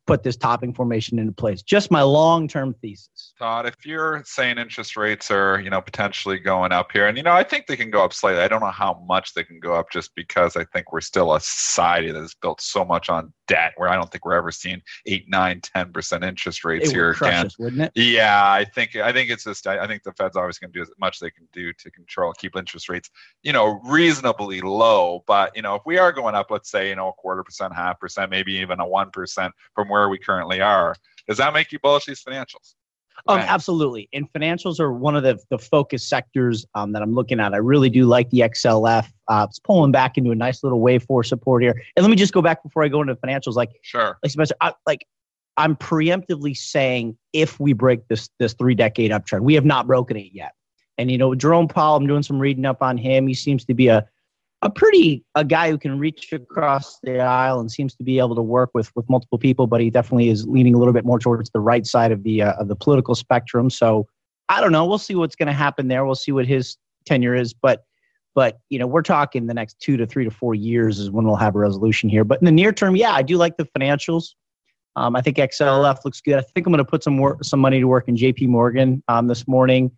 put this topping formation into place. Just my long-term thesis. Todd, if you're saying interest rates are, potentially going up here, and, I think they can go up slightly. I don't know how much they can go up just because I think we're still a society that is built so much on debt where I don't think we're ever seeing 8, 9, 10% interest rates here again. Us, wouldn't it? Yeah, I think it's just, I think the Fed's always going to do as much they can do to keep interest rates, reasonably low. But, if we are going up, let's say, 0.25%, 0.5%, maybe even a 1% from where we currently are, does that make you bullish these financials? Absolutely. And financials are one of the focus sectors that I'm looking at. I really do like the XLF. It's pulling back into a nice little wave for support here. And let me just go back before I go into financials. Sure. Spencer, I'm preemptively saying if we break this 3-decade uptrend, we have not broken it yet. And, Jerome Powell, I'm doing some reading up on him. He seems to be a guy who can reach across the aisle and seems to be able to work with multiple people, but he definitely is leaning a little bit more towards the right side of the political spectrum. So I don't know. We'll see what's going to happen there. We'll see what his tenure is, but we're talking the next 2 to 3 to 4 years is when we'll have a resolution here. But in the near term, yeah, I do like the financials. I think XLF looks good. I think I'm going to put some money to work in JP Morgan this morning.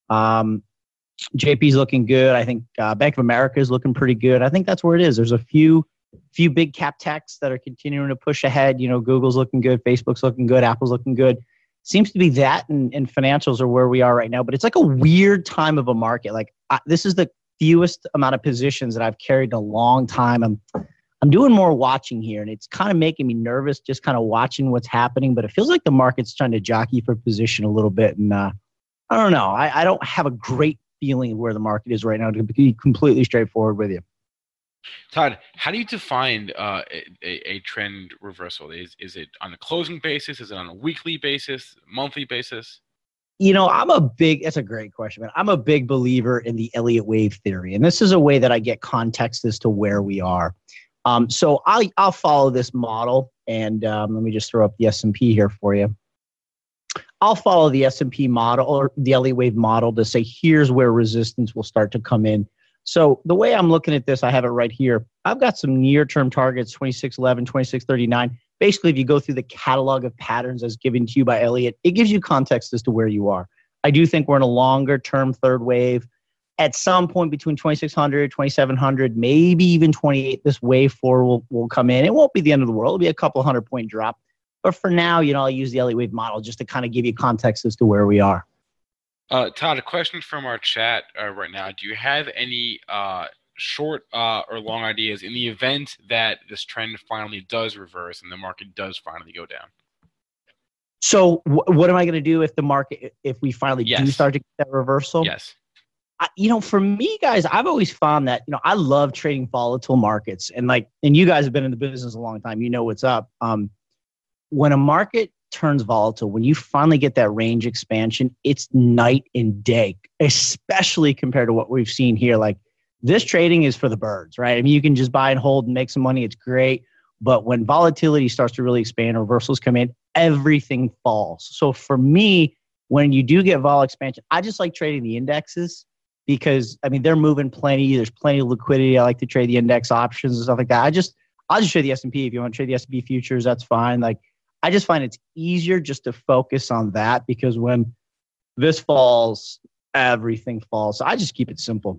JP's looking good. I think Bank of America is looking pretty good. I think that's where it is. There's a few big cap techs that are continuing to push ahead. Google's looking good. Facebook's looking good. Apple's looking good. Seems to be that and financials are where we are right now. But it's like a weird time of a market. This is the fewest amount of positions that I've carried in a long time. I'm doing more watching here, and it's kind of making me nervous just kind of watching what's happening. But it feels like the market's trying to jockey for position a little bit. And I don't know. I don't have a great feeling of where the market is right now, to be completely straightforward with you. Todd, how do you define a trend reversal? Is it on a closing basis? Is it on a weekly basis, monthly basis? That's a great question, man. I'm a big believer in the Elliott wave theory. And this is a way that I get context as to where we are. So I'll follow this model, and let me just throw up the S&P here for you. I'll follow the S&P model or the Elliott wave model to say, here's where resistance will start to come in. So the way I'm looking at this, I have it right here. I've got some near-term targets, 2611, 2639. Basically, if you go through the catalog of patterns as given to you by Elliott, it gives you context as to where you are. I do think we're in a longer-term third wave. At some point between 2600, 2700, maybe even 28, this wave 4 will come in. It won't be the end of the world. It'll be a couple 100-point drop. But for now, I'll use the Elliott wave model just to kind of give you context as to where we are. Todd, a question from our chat right now. Do you have any short or long ideas in the event that this trend finally does reverse and the market does finally go down? So what am I going to do if we finally do start to get that reversal? Yes. For me, guys, I've always found that, I love trading volatile markets. And you guys have been in the business a long time. You know what's up. When a market turns volatile, when you finally get that range expansion, it's night and day, especially compared to what we've seen here. This trading is for the birds, right? I mean, you can just buy and hold and make some money. It's great. But when volatility starts to really expand, reversals come in, everything falls. So for me, when you do get vol expansion, I just like trading the indexes because, they're moving plenty. There's plenty of liquidity. I like to trade the index options and stuff like that. I'll just trade the S&P. If you want to trade the S&P futures, that's fine. I just find it's easier just to focus on that because when this falls, everything falls. So I just keep it simple.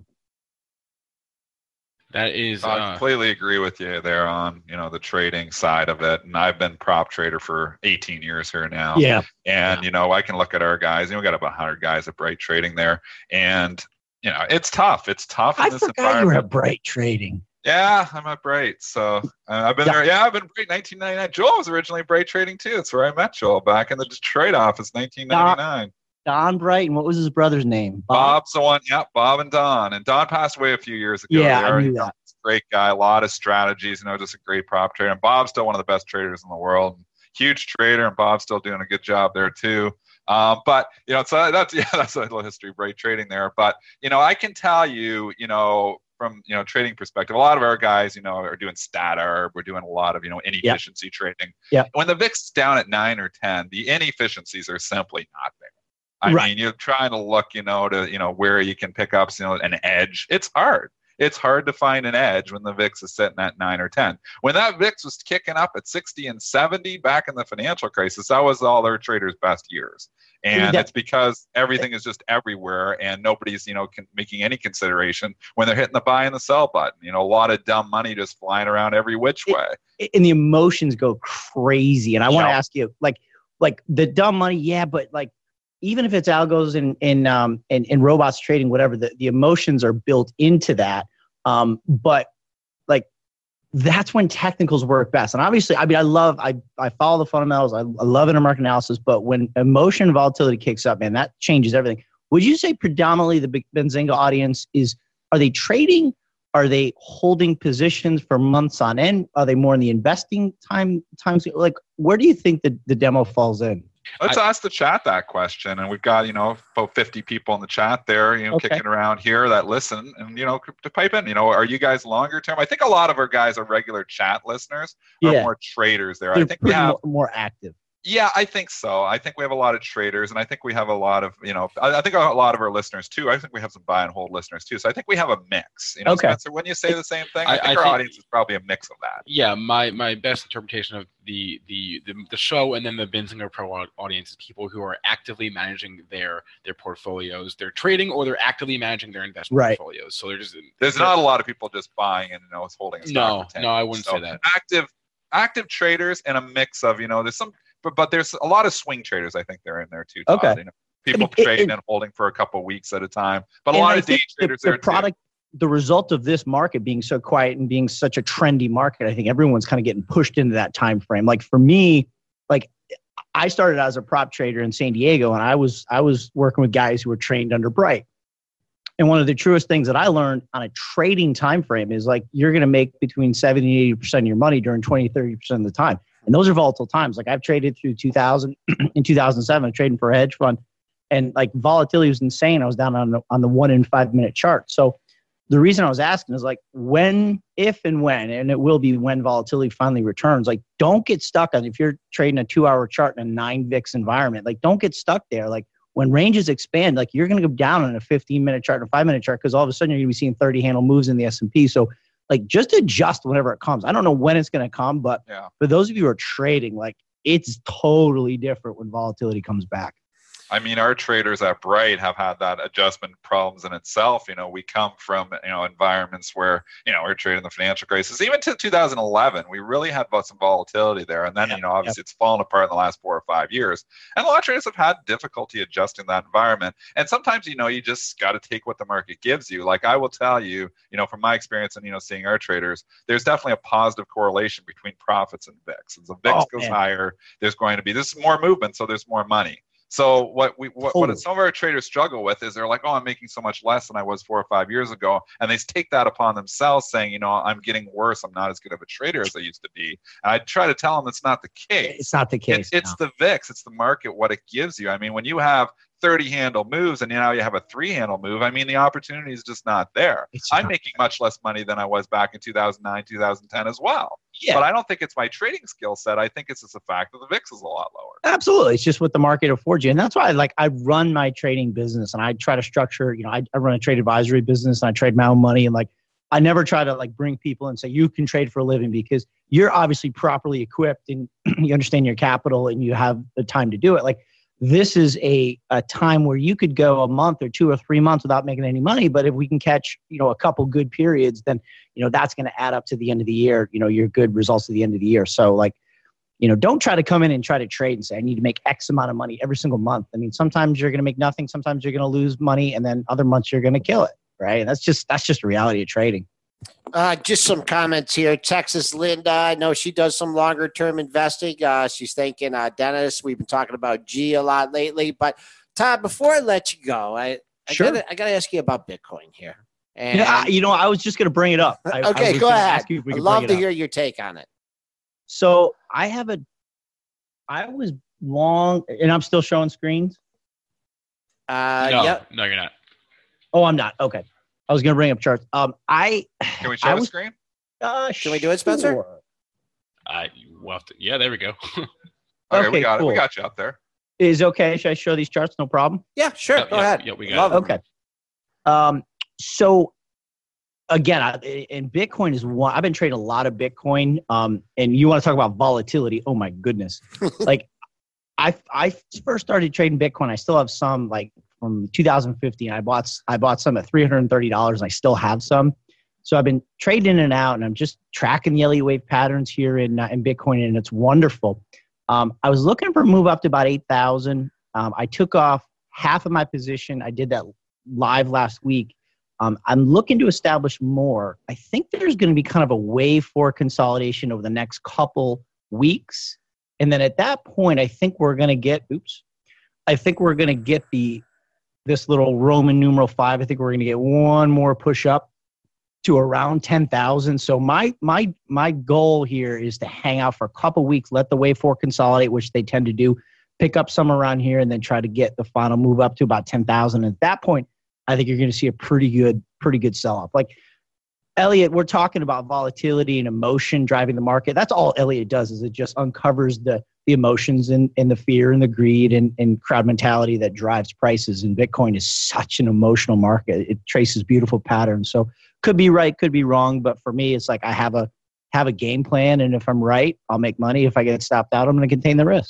That is, I completely agree with you there on, the trading side of it. And I've been prop trader for 18 years here now. Yeah. And, I can look at our guys, we got about 100 guys at Bright Trading there. And, it's tough. It's tough in this environment. I forgot you were at Bright Trading. Yeah, I'm at Bright. So I've been there. Yeah, I've been Bright 1999. Joel was originally Bright Trading too. That's where I met Joel back in the Detroit office, 1999. Don Bright, and what was his brother's name? Bob's the one. Yeah, Bob and Don. And Don passed away a few years ago. Yeah, I knew that. Great guy, a lot of strategies. Just a great prop trader. And Bob's still one of the best traders in the world. Huge trader, and Bob's still doing a good job there too. But so that's a little history of Bright Trading there. But I can tell you, from trading perspective, a lot of our guys are doing stat arb. We're doing a lot of inefficiency trading. Yeah. When the VIX is down at 9 or 10, the inefficiencies are simply not there. I mean, you're trying to look to where you can pick up an edge. It's hard. it's hard to find an edge when the VIX is sitting at 9 or 10. When that VIX was kicking up at 60 and 70 back in the financial crisis, that was all their traders' best years. And it's because everything is just everywhere and nobody's, making any consideration when they're hitting the buy and the sell button. A lot of dumb money just flying around every which way. And the emotions go crazy. And I want to ask you, like the dumb money, yeah, but like, even if it's algos and robots trading, whatever, the emotions are built into that. But like, that's when technicals work best. And obviously, I follow the fundamentals. I love intermarket analysis, but when emotion and volatility kicks up, man, that changes everything. Would you say predominantly the Benzinga audience are they trading? Are they holding positions for months on end? Are they more in the investing times? Like, where do you think the demo falls in? Let's ask the chat that question. And we've got, about 50 people in the chat there, kicking around here that listen and, to pipe in, are you guys longer term? I think a lot of our guys are regular chat listeners or more traders there. They're I think we have more active. Yeah, I think so. I think we have a lot of traders, and I think we have a lot of, I think a lot of our listeners too. I think we have some buy and hold listeners too. So I think we have a mix. Okay. Spencer, when you say the same thing, I think our audience is probably a mix of that. Yeah, my best interpretation of the show and then the Benzinga Pro audience is people who are actively managing their portfolios. They're trading or they're actively managing their investment portfolios. So there's not a lot of people just buying and holding a stock. No, I wouldn't say that. Active traders and a mix of there's some. But there's a lot of swing traders. I think they're in there too. Todd. Okay. People trading and holding for a couple of weeks at a time. But a lot of day traders there too. The result of this market being so quiet and being such a trendy market, I think everyone's kind of getting pushed into that time frame. Like for me, like I started as a prop trader in San Diego, and I was working with guys who were trained under Bright. And one of the truest things that I learned on a trading time frame is like you're going to make between 70 and 80% of your money during 20, 30% of the time. And those are volatile times. Like I've traded through 2000 in 2007, trading for a hedge fund, and like volatility was insane. I was down on the 1 in 5 minute chart. So the reason I was asking is like if and when, and it will be when volatility finally returns, like don't get stuck on, if you're trading a 2-hour chart in a 9 VIX environment, like don't get stuck there. Like when ranges expand, like you're going to go down on a 15-minute chart and a 5-minute chart, because all of a sudden you're going to be seeing 30 handle moves in the S&P. So like just adjust whenever it comes. I don't know when it's going to come, but for those of you who are trading, like it's totally different when volatility comes back. I mean, our traders at Bright have had that adjustment problems in itself. We come from, environments where, we're trading the financial crisis. Even to 2011, we really had some volatility there. And then, obviously it's fallen apart in the last 4 or 5 years. And a lot of traders have had difficulty adjusting that environment. And sometimes, you just got to take what the market gives you. Like I will tell you, from my experience and, seeing our traders, there's definitely a positive correlation between profits and VIX. As the VIX goes higher, there's going to be more movement, so there's more money. So what some of our traders struggle with is they're like, oh, I'm making so much less than I was 4 or 5 years ago. And they take that upon themselves saying, I'm getting worse. I'm not as good of a trader as I used to be. And I try to tell them it's not the case. It's not the case. It's the VIX. It's the market, what it gives you. I mean, when you have 30 handle moves and now you have a 3 handle move, I mean, the opportunity is just not there. I'm making much less money than I was back in 2009, 2010 as well. Yeah. But I don't think it's my trading skill set. I think it's just the fact that the VIX is a lot lower. Absolutely. It's just what the market affords you. And that's why I run my trading business and I try to structure, I run a trade advisory business and I trade my own money. And like, I never try to like bring people and say, you can trade for a living, because you're obviously properly equipped and you understand your capital and you have the time to do it. Like, this is a time where you could go a month or 2 or 3 months without making any money. But if we can catch, a couple good periods, then, that's going to add up to the end of the year, your good results at the end of the year. So like, don't try to come in and try to trade and say, I need to make X amount of money every single month. I mean, sometimes you're going to make nothing. Sometimes you're going to lose money. And then other months you're going to kill it. Right. And that's just a reality of trading. Just some comments here. Texas Linda, I know she does some longer term investing. She's thanking Dennis. We've been talking about G a lot lately. But Todd, before I let you go, I got to ask you about Bitcoin here. And I was just going to bring it up. Okay, go ahead. I'd love to hear your take on it. So I was long, and I'm still showing screens. No, you're not. Oh, I'm not. Okay. I was going to bring up charts. Can we show the screen? Can we do it, Spencer? Sure. Yeah, there we go. Okay, we got it. We got you up there. Is okay? Should I show these charts? No problem. Yeah, sure. Go ahead. Yeah, we got it. Okay. So again, and Bitcoin is one. I've been trading a lot of Bitcoin. And you want to talk about volatility? Oh my goodness! Like, I first started trading Bitcoin. I still have some, like from 2015. I bought some at $330, and I still have some. So I've been trading in and out, and I'm just tracking the Elliott wave patterns here in Bitcoin, and it's wonderful. I was looking for a move up to about 8,000. I took off half of my position. I did that live last week. I'm looking to establish more. I think there's going to be kind of a wave for consolidation over the next couple weeks. And then at that point, I think we're going to get, this little Roman numeral 5. I think we're going to get one more push up to around 10,000. So my goal here is to hang out for a couple weeks, let the wave 4 consolidate, which they tend to do, pick up some around here, and then try to get the final move up to about 10,000. At that point, I think you're going to see a pretty good sell-off. Like Elliott, we're talking about volatility and emotion driving the market. That's all Elliott does, is it just uncovers the emotions and the fear and the greed and crowd mentality that drives prices. And Bitcoin is such an emotional market. It traces beautiful patterns. So could be right, could be wrong. But for me, it's like I have a game plan. And if I'm right, I'll make money. If I get stopped out, I'm going to contain the risk.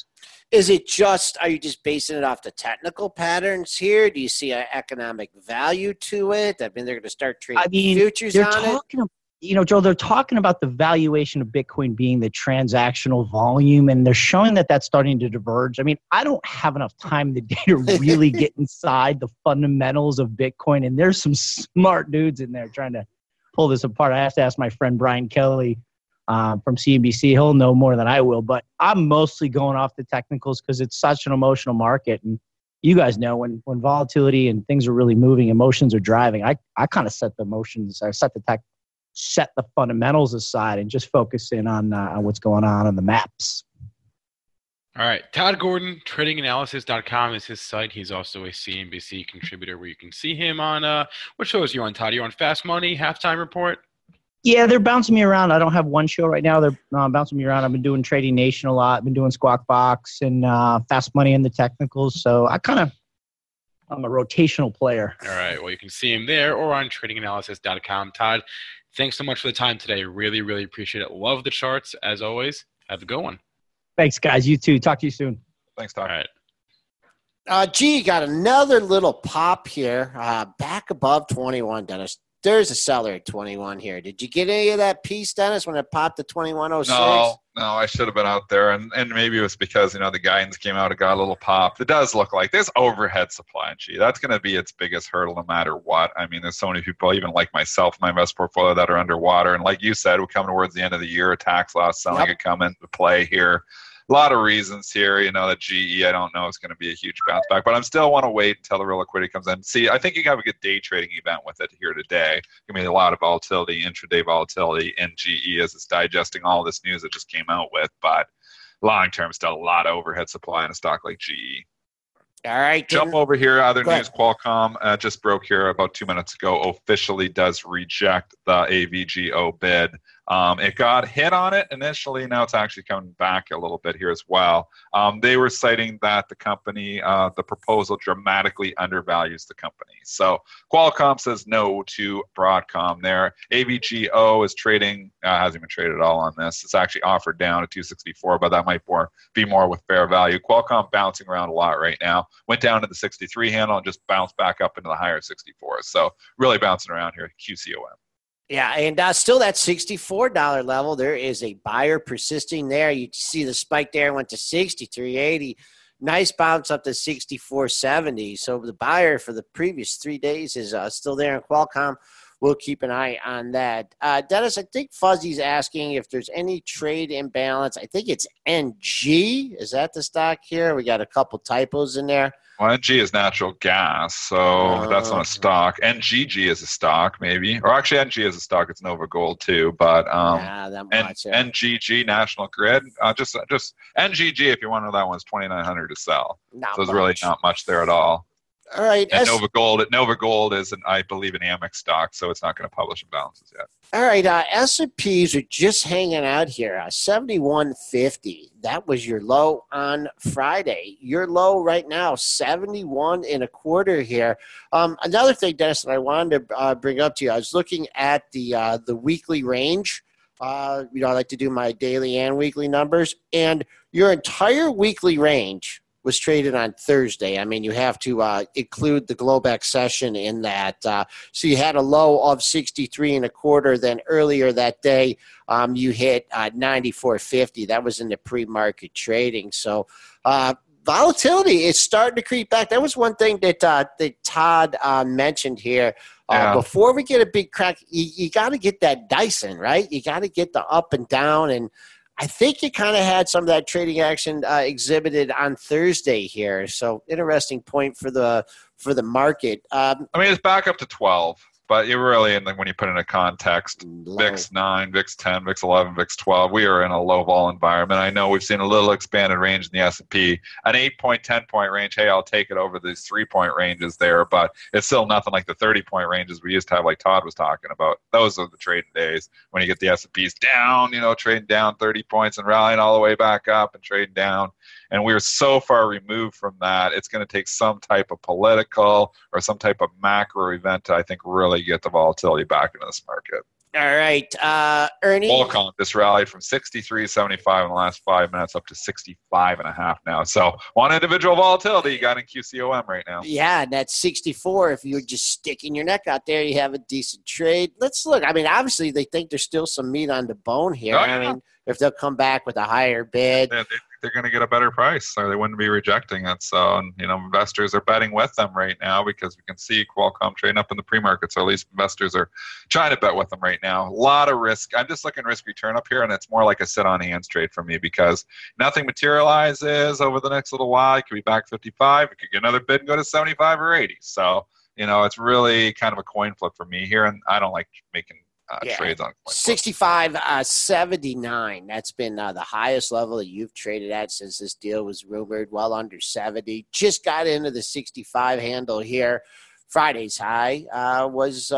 Are you just basing it off the technical patterns here? Do you see an economic value to it? I mean, they're going to start trading futures on it. Joe, they're talking about the valuation of Bitcoin being the transactional volume, and they're showing that that's starting to diverge. I mean, I don't have enough time today to really get inside the fundamentals of Bitcoin, and there's some smart dudes in there trying to pull this apart. I have to ask my friend Brian Kelly from CNBC. He'll know more than I will, but I'm mostly going off the technicals because it's such an emotional market. And you guys know when volatility and things are really moving, emotions are driving. I kind of set the emotions, I set the fundamentals aside and just focus in on what's going on the maps. All right. Todd Gordon, tradinganalysis.com is his site. He's also a CNBC contributor where you can see him on, what shows are you on, Todd? You're on Fast Money, Halftime Report? Yeah, they're bouncing me around. I don't have one show right now. They're bouncing me around. I've been doing Trading Nation a lot. I've been doing Squawk Box and Fast Money in the technicals. So I'm a rotational player. All right. Well, you can see him there or on tradinganalysis.com. Todd, thanks so much for the time today. Really, really appreciate it. Love the charts, as always. Have a good one. Thanks, guys. You too. Talk to you soon. Thanks, Todd. All right. Got another little pop here. Back above 21, Dennis. There's a seller at 21 here. Did you get any of that piece, Dennis, when it popped to 21.06? No, I should have been out there. And maybe it was because, the guidance came out, it got a little pop. It does look like there's overhead supply. Gee, that's going to be its biggest hurdle no matter what. I mean, there's so many people, even like myself, my investment portfolio, that are underwater. And like you said, we're coming towards the end of the year. Tax loss selling it come into play here. A lot of reasons here, that GE, I don't know, is going to be a huge bounce back, but I still want to wait until the real liquidity comes in. See, I think you can have a good day trading event with it here today. I mean, a lot of volatility, intraday volatility in GE as it's digesting all this news that just came out with, but long term, still a lot of overhead supply in a stock like GE. All right. Jump over here. Other news, Qualcomm just broke here about 2 minutes ago, officially does reject the AVGO bid. It got hit on it initially. Now it's actually coming back a little bit here as well. They were citing that the company, the proposal dramatically undervalues the company. So Qualcomm says no to Broadcom there. AVGO is trading, hasn't even traded at all on this. It's actually offered down to 264, but that might be more with fair value. Qualcomm bouncing around a lot right now. Went down to the 63 handle and just bounced back up into the higher 64. So really bouncing around here, QCOM. Yeah, and still that $64 level, there is a buyer persisting there. You see the spike there went to 63.80. Nice bounce up to 64.70. So the buyer for the previous 3 days is still there in Qualcomm. We'll keep an eye on that. Dennis, I think Fuzzy's asking if there's any trade imbalance. I think it's NG. Is that the stock here? We got a couple typos in there. Well, NG is natural gas, so that's not a stock. NGG is a stock, maybe. Or actually, NG is a stock. It's Nova Gold, too. But NGG, National Grid, just NGG, if you want to know that one's $2,900 to sell. So there's really not much there at all. All right. And Nova Gold is, I believe, an Amex stock, so it's not going to publish imbalances yet. All right. S&Ps are just hanging out here. 71.50. That was your low on Friday. Your low right now, 71.25 here. Another thing, Dennis, that I wanted to bring up to you, I was looking at the weekly range. I like to do my daily and weekly numbers, and your entire weekly range was traded on Thursday. I mean, you have to include the Globex session in that. So you had a low of 63.25. Then earlier that day, you hit 94.50. That was in the pre-market trading. So volatility is starting to creep back. That was one thing that Todd mentioned here. Before we get a big crack, you got to get that Dyson, right? You got to get the up and down, and I think you kind of had some of that trading action exhibited on Thursday here. So interesting point for the market. It's back up to 12. But you're really, when you put in a context, low. VIX 9, VIX 10, VIX 11, VIX 12, we are in a low vol environment. I know we've seen a little expanded range in the S&P, an 8-point, 10-point range. Hey, I'll take it over these 3-point ranges there, but it's still nothing like the 30-point ranges we used to have, like Todd was talking about. Those are the trading days when you get the S&Ps down, trading down 30 points and rallying all the way back up and trading down. And we're so far removed from that, it's going to take some type of political or some type of macro event to, I think, really get the volatility back into this market. All right. Ernie? Qualcomm just rallied from 63.75 in the last 5 minutes up to 65.5 now. So on individual volatility, you got in QCOM right now. Yeah, and that's 64. If you're just sticking your neck out there, you have a decent trade. Let's look. Obviously, they think there's still some meat on the bone here. Oh, yeah. If they'll come back with a higher bid. They're going to get a better price, or they wouldn't be rejecting it. So, investors are betting with them right now because we can see Qualcomm trading up in the pre-markets, or at least investors are trying to bet with them right now. A lot of risk. I'm just looking risk return up here, and it's more like a sit-on-hands trade for me because nothing materializes over the next little while. It could be back 55. It could get another bid and go to 75 or 80. So, it's really kind of a coin flip for me here, and I don't like making trades on 65.79. That's been the highest level that you've traded at since this deal was rumored. Well under 70. Just got into the 65 handle here. Friday's high was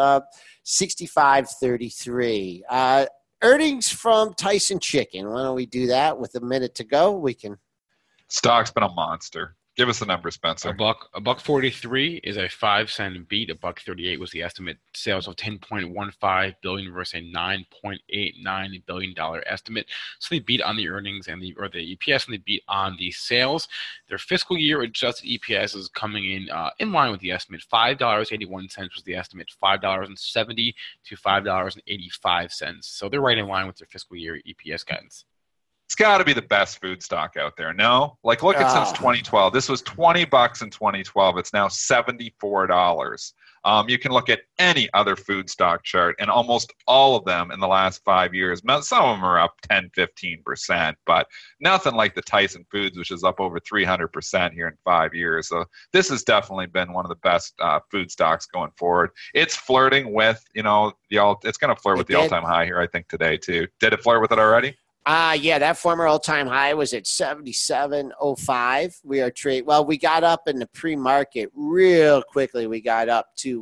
65.33. Earnings from Tyson Chicken. Why don't we do that with a minute to go? We can. Stock's been a monster. Give us the number, Spencer. $1.43 is a 5-cent beat. $1.38 was the estimate. Sales of $10.15 billion versus a $9.89 billion estimate. So they beat on the earnings and the EPS, and they beat on the sales. Their fiscal year adjusted EPS is coming in line with the estimate. $5.81 was the estimate. $5.70 to $5.85. So they're right in line with their fiscal year EPS guidance. It's got to be the best food stock out there. No? Look at since 2012. This was $20 in 2012. It's now $74. You can look at any other food stock chart, and almost all of them in the last 5 years, some of them are up 10, 15%, but nothing like the Tyson Foods, which is up over 300% here in 5 years. So this has definitely been one of the best food stocks going forward. It's flirting with, it's going to flirt with the all-time high here, I think, today, too. Did it flirt with it already? That former all-time high was at 77.05. We got up in the pre-market real quickly. We got up to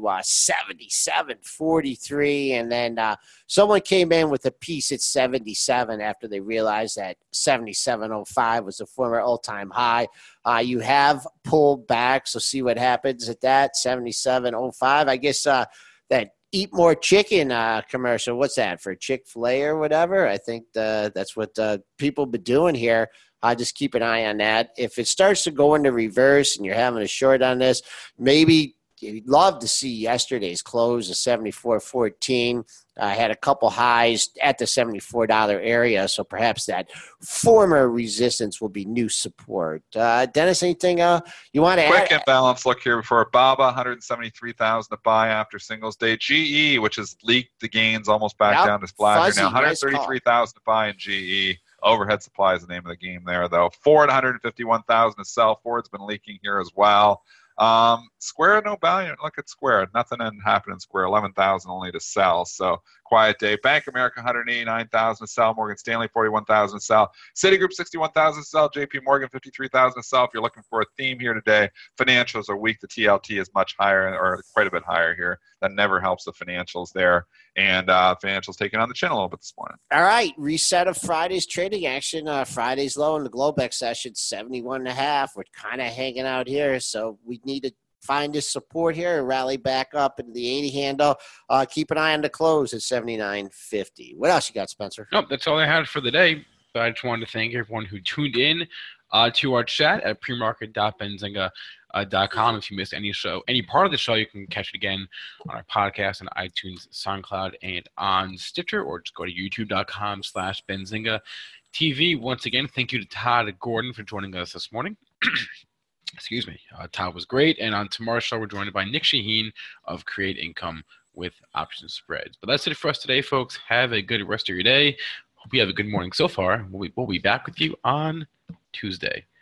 77.43, and then someone came in with a piece at 77 after they realized that 77.05 was the former all-time high. You have pulled back, so see what happens at that 77.05. I guess that Eat More Chicken commercial. What's that, for Chick-fil-A or whatever? I think that's what people been doing here. Just keep an eye on that. If it starts to go into reverse and you're having a short on this, maybe you'd love to see yesterday's close of 74.14. Had a couple highs at the $74 area, so perhaps that former resistance will be new support. Dennis, anything you want to add? Quick imbalance look here before Baba, 173,000 to buy after Singles Day. GE, which has leaked the gains almost back down to flat here now, 133,000 to buy in GE. Overhead supply is the name of the game there, though. Ford, 151,000 to sell. Ford's been leaking here as well. Square, no value. Look at Square. Nothing happened in Square. 11,000 only to sell. So quiet day. Bank of America, 189,000 to sell. Morgan Stanley, 41,000 to sell. Citigroup, 61,000 to sell. JP Morgan, 53,000 to sell. If you're looking for a theme here today, financials are weak. The TLT is much higher, or quite a bit higher here. That never helps the financials there. And financials taking on the chin a little bit this morning. All right, reset of Friday's trading action. Friday's low in the Globex session, 71.5. We're kind of hanging out here, so we need to find this support here and rally back up into the 80 handle. Keep an eye on the close at 79.50. What else you got, Spencer? Nope, that's all I had for the day. But I just wanted to thank everyone who tuned in to our chat at premarket.benzinga.com. If you missed any part of the show, you can catch it again on our podcast on iTunes, SoundCloud, and on Stitcher, or just go to youtube.com/Benzinga TV. Once again, thank you to Todd Gordon for joining us this morning. Excuse me. Todd was great. And on tomorrow's show, we're joined by Nick Shaheen of Create Income with Option Spreads. But that's it for us today, folks. Have a good rest of your day. Hope you have a good morning so far. We'll be back with you on Tuesday.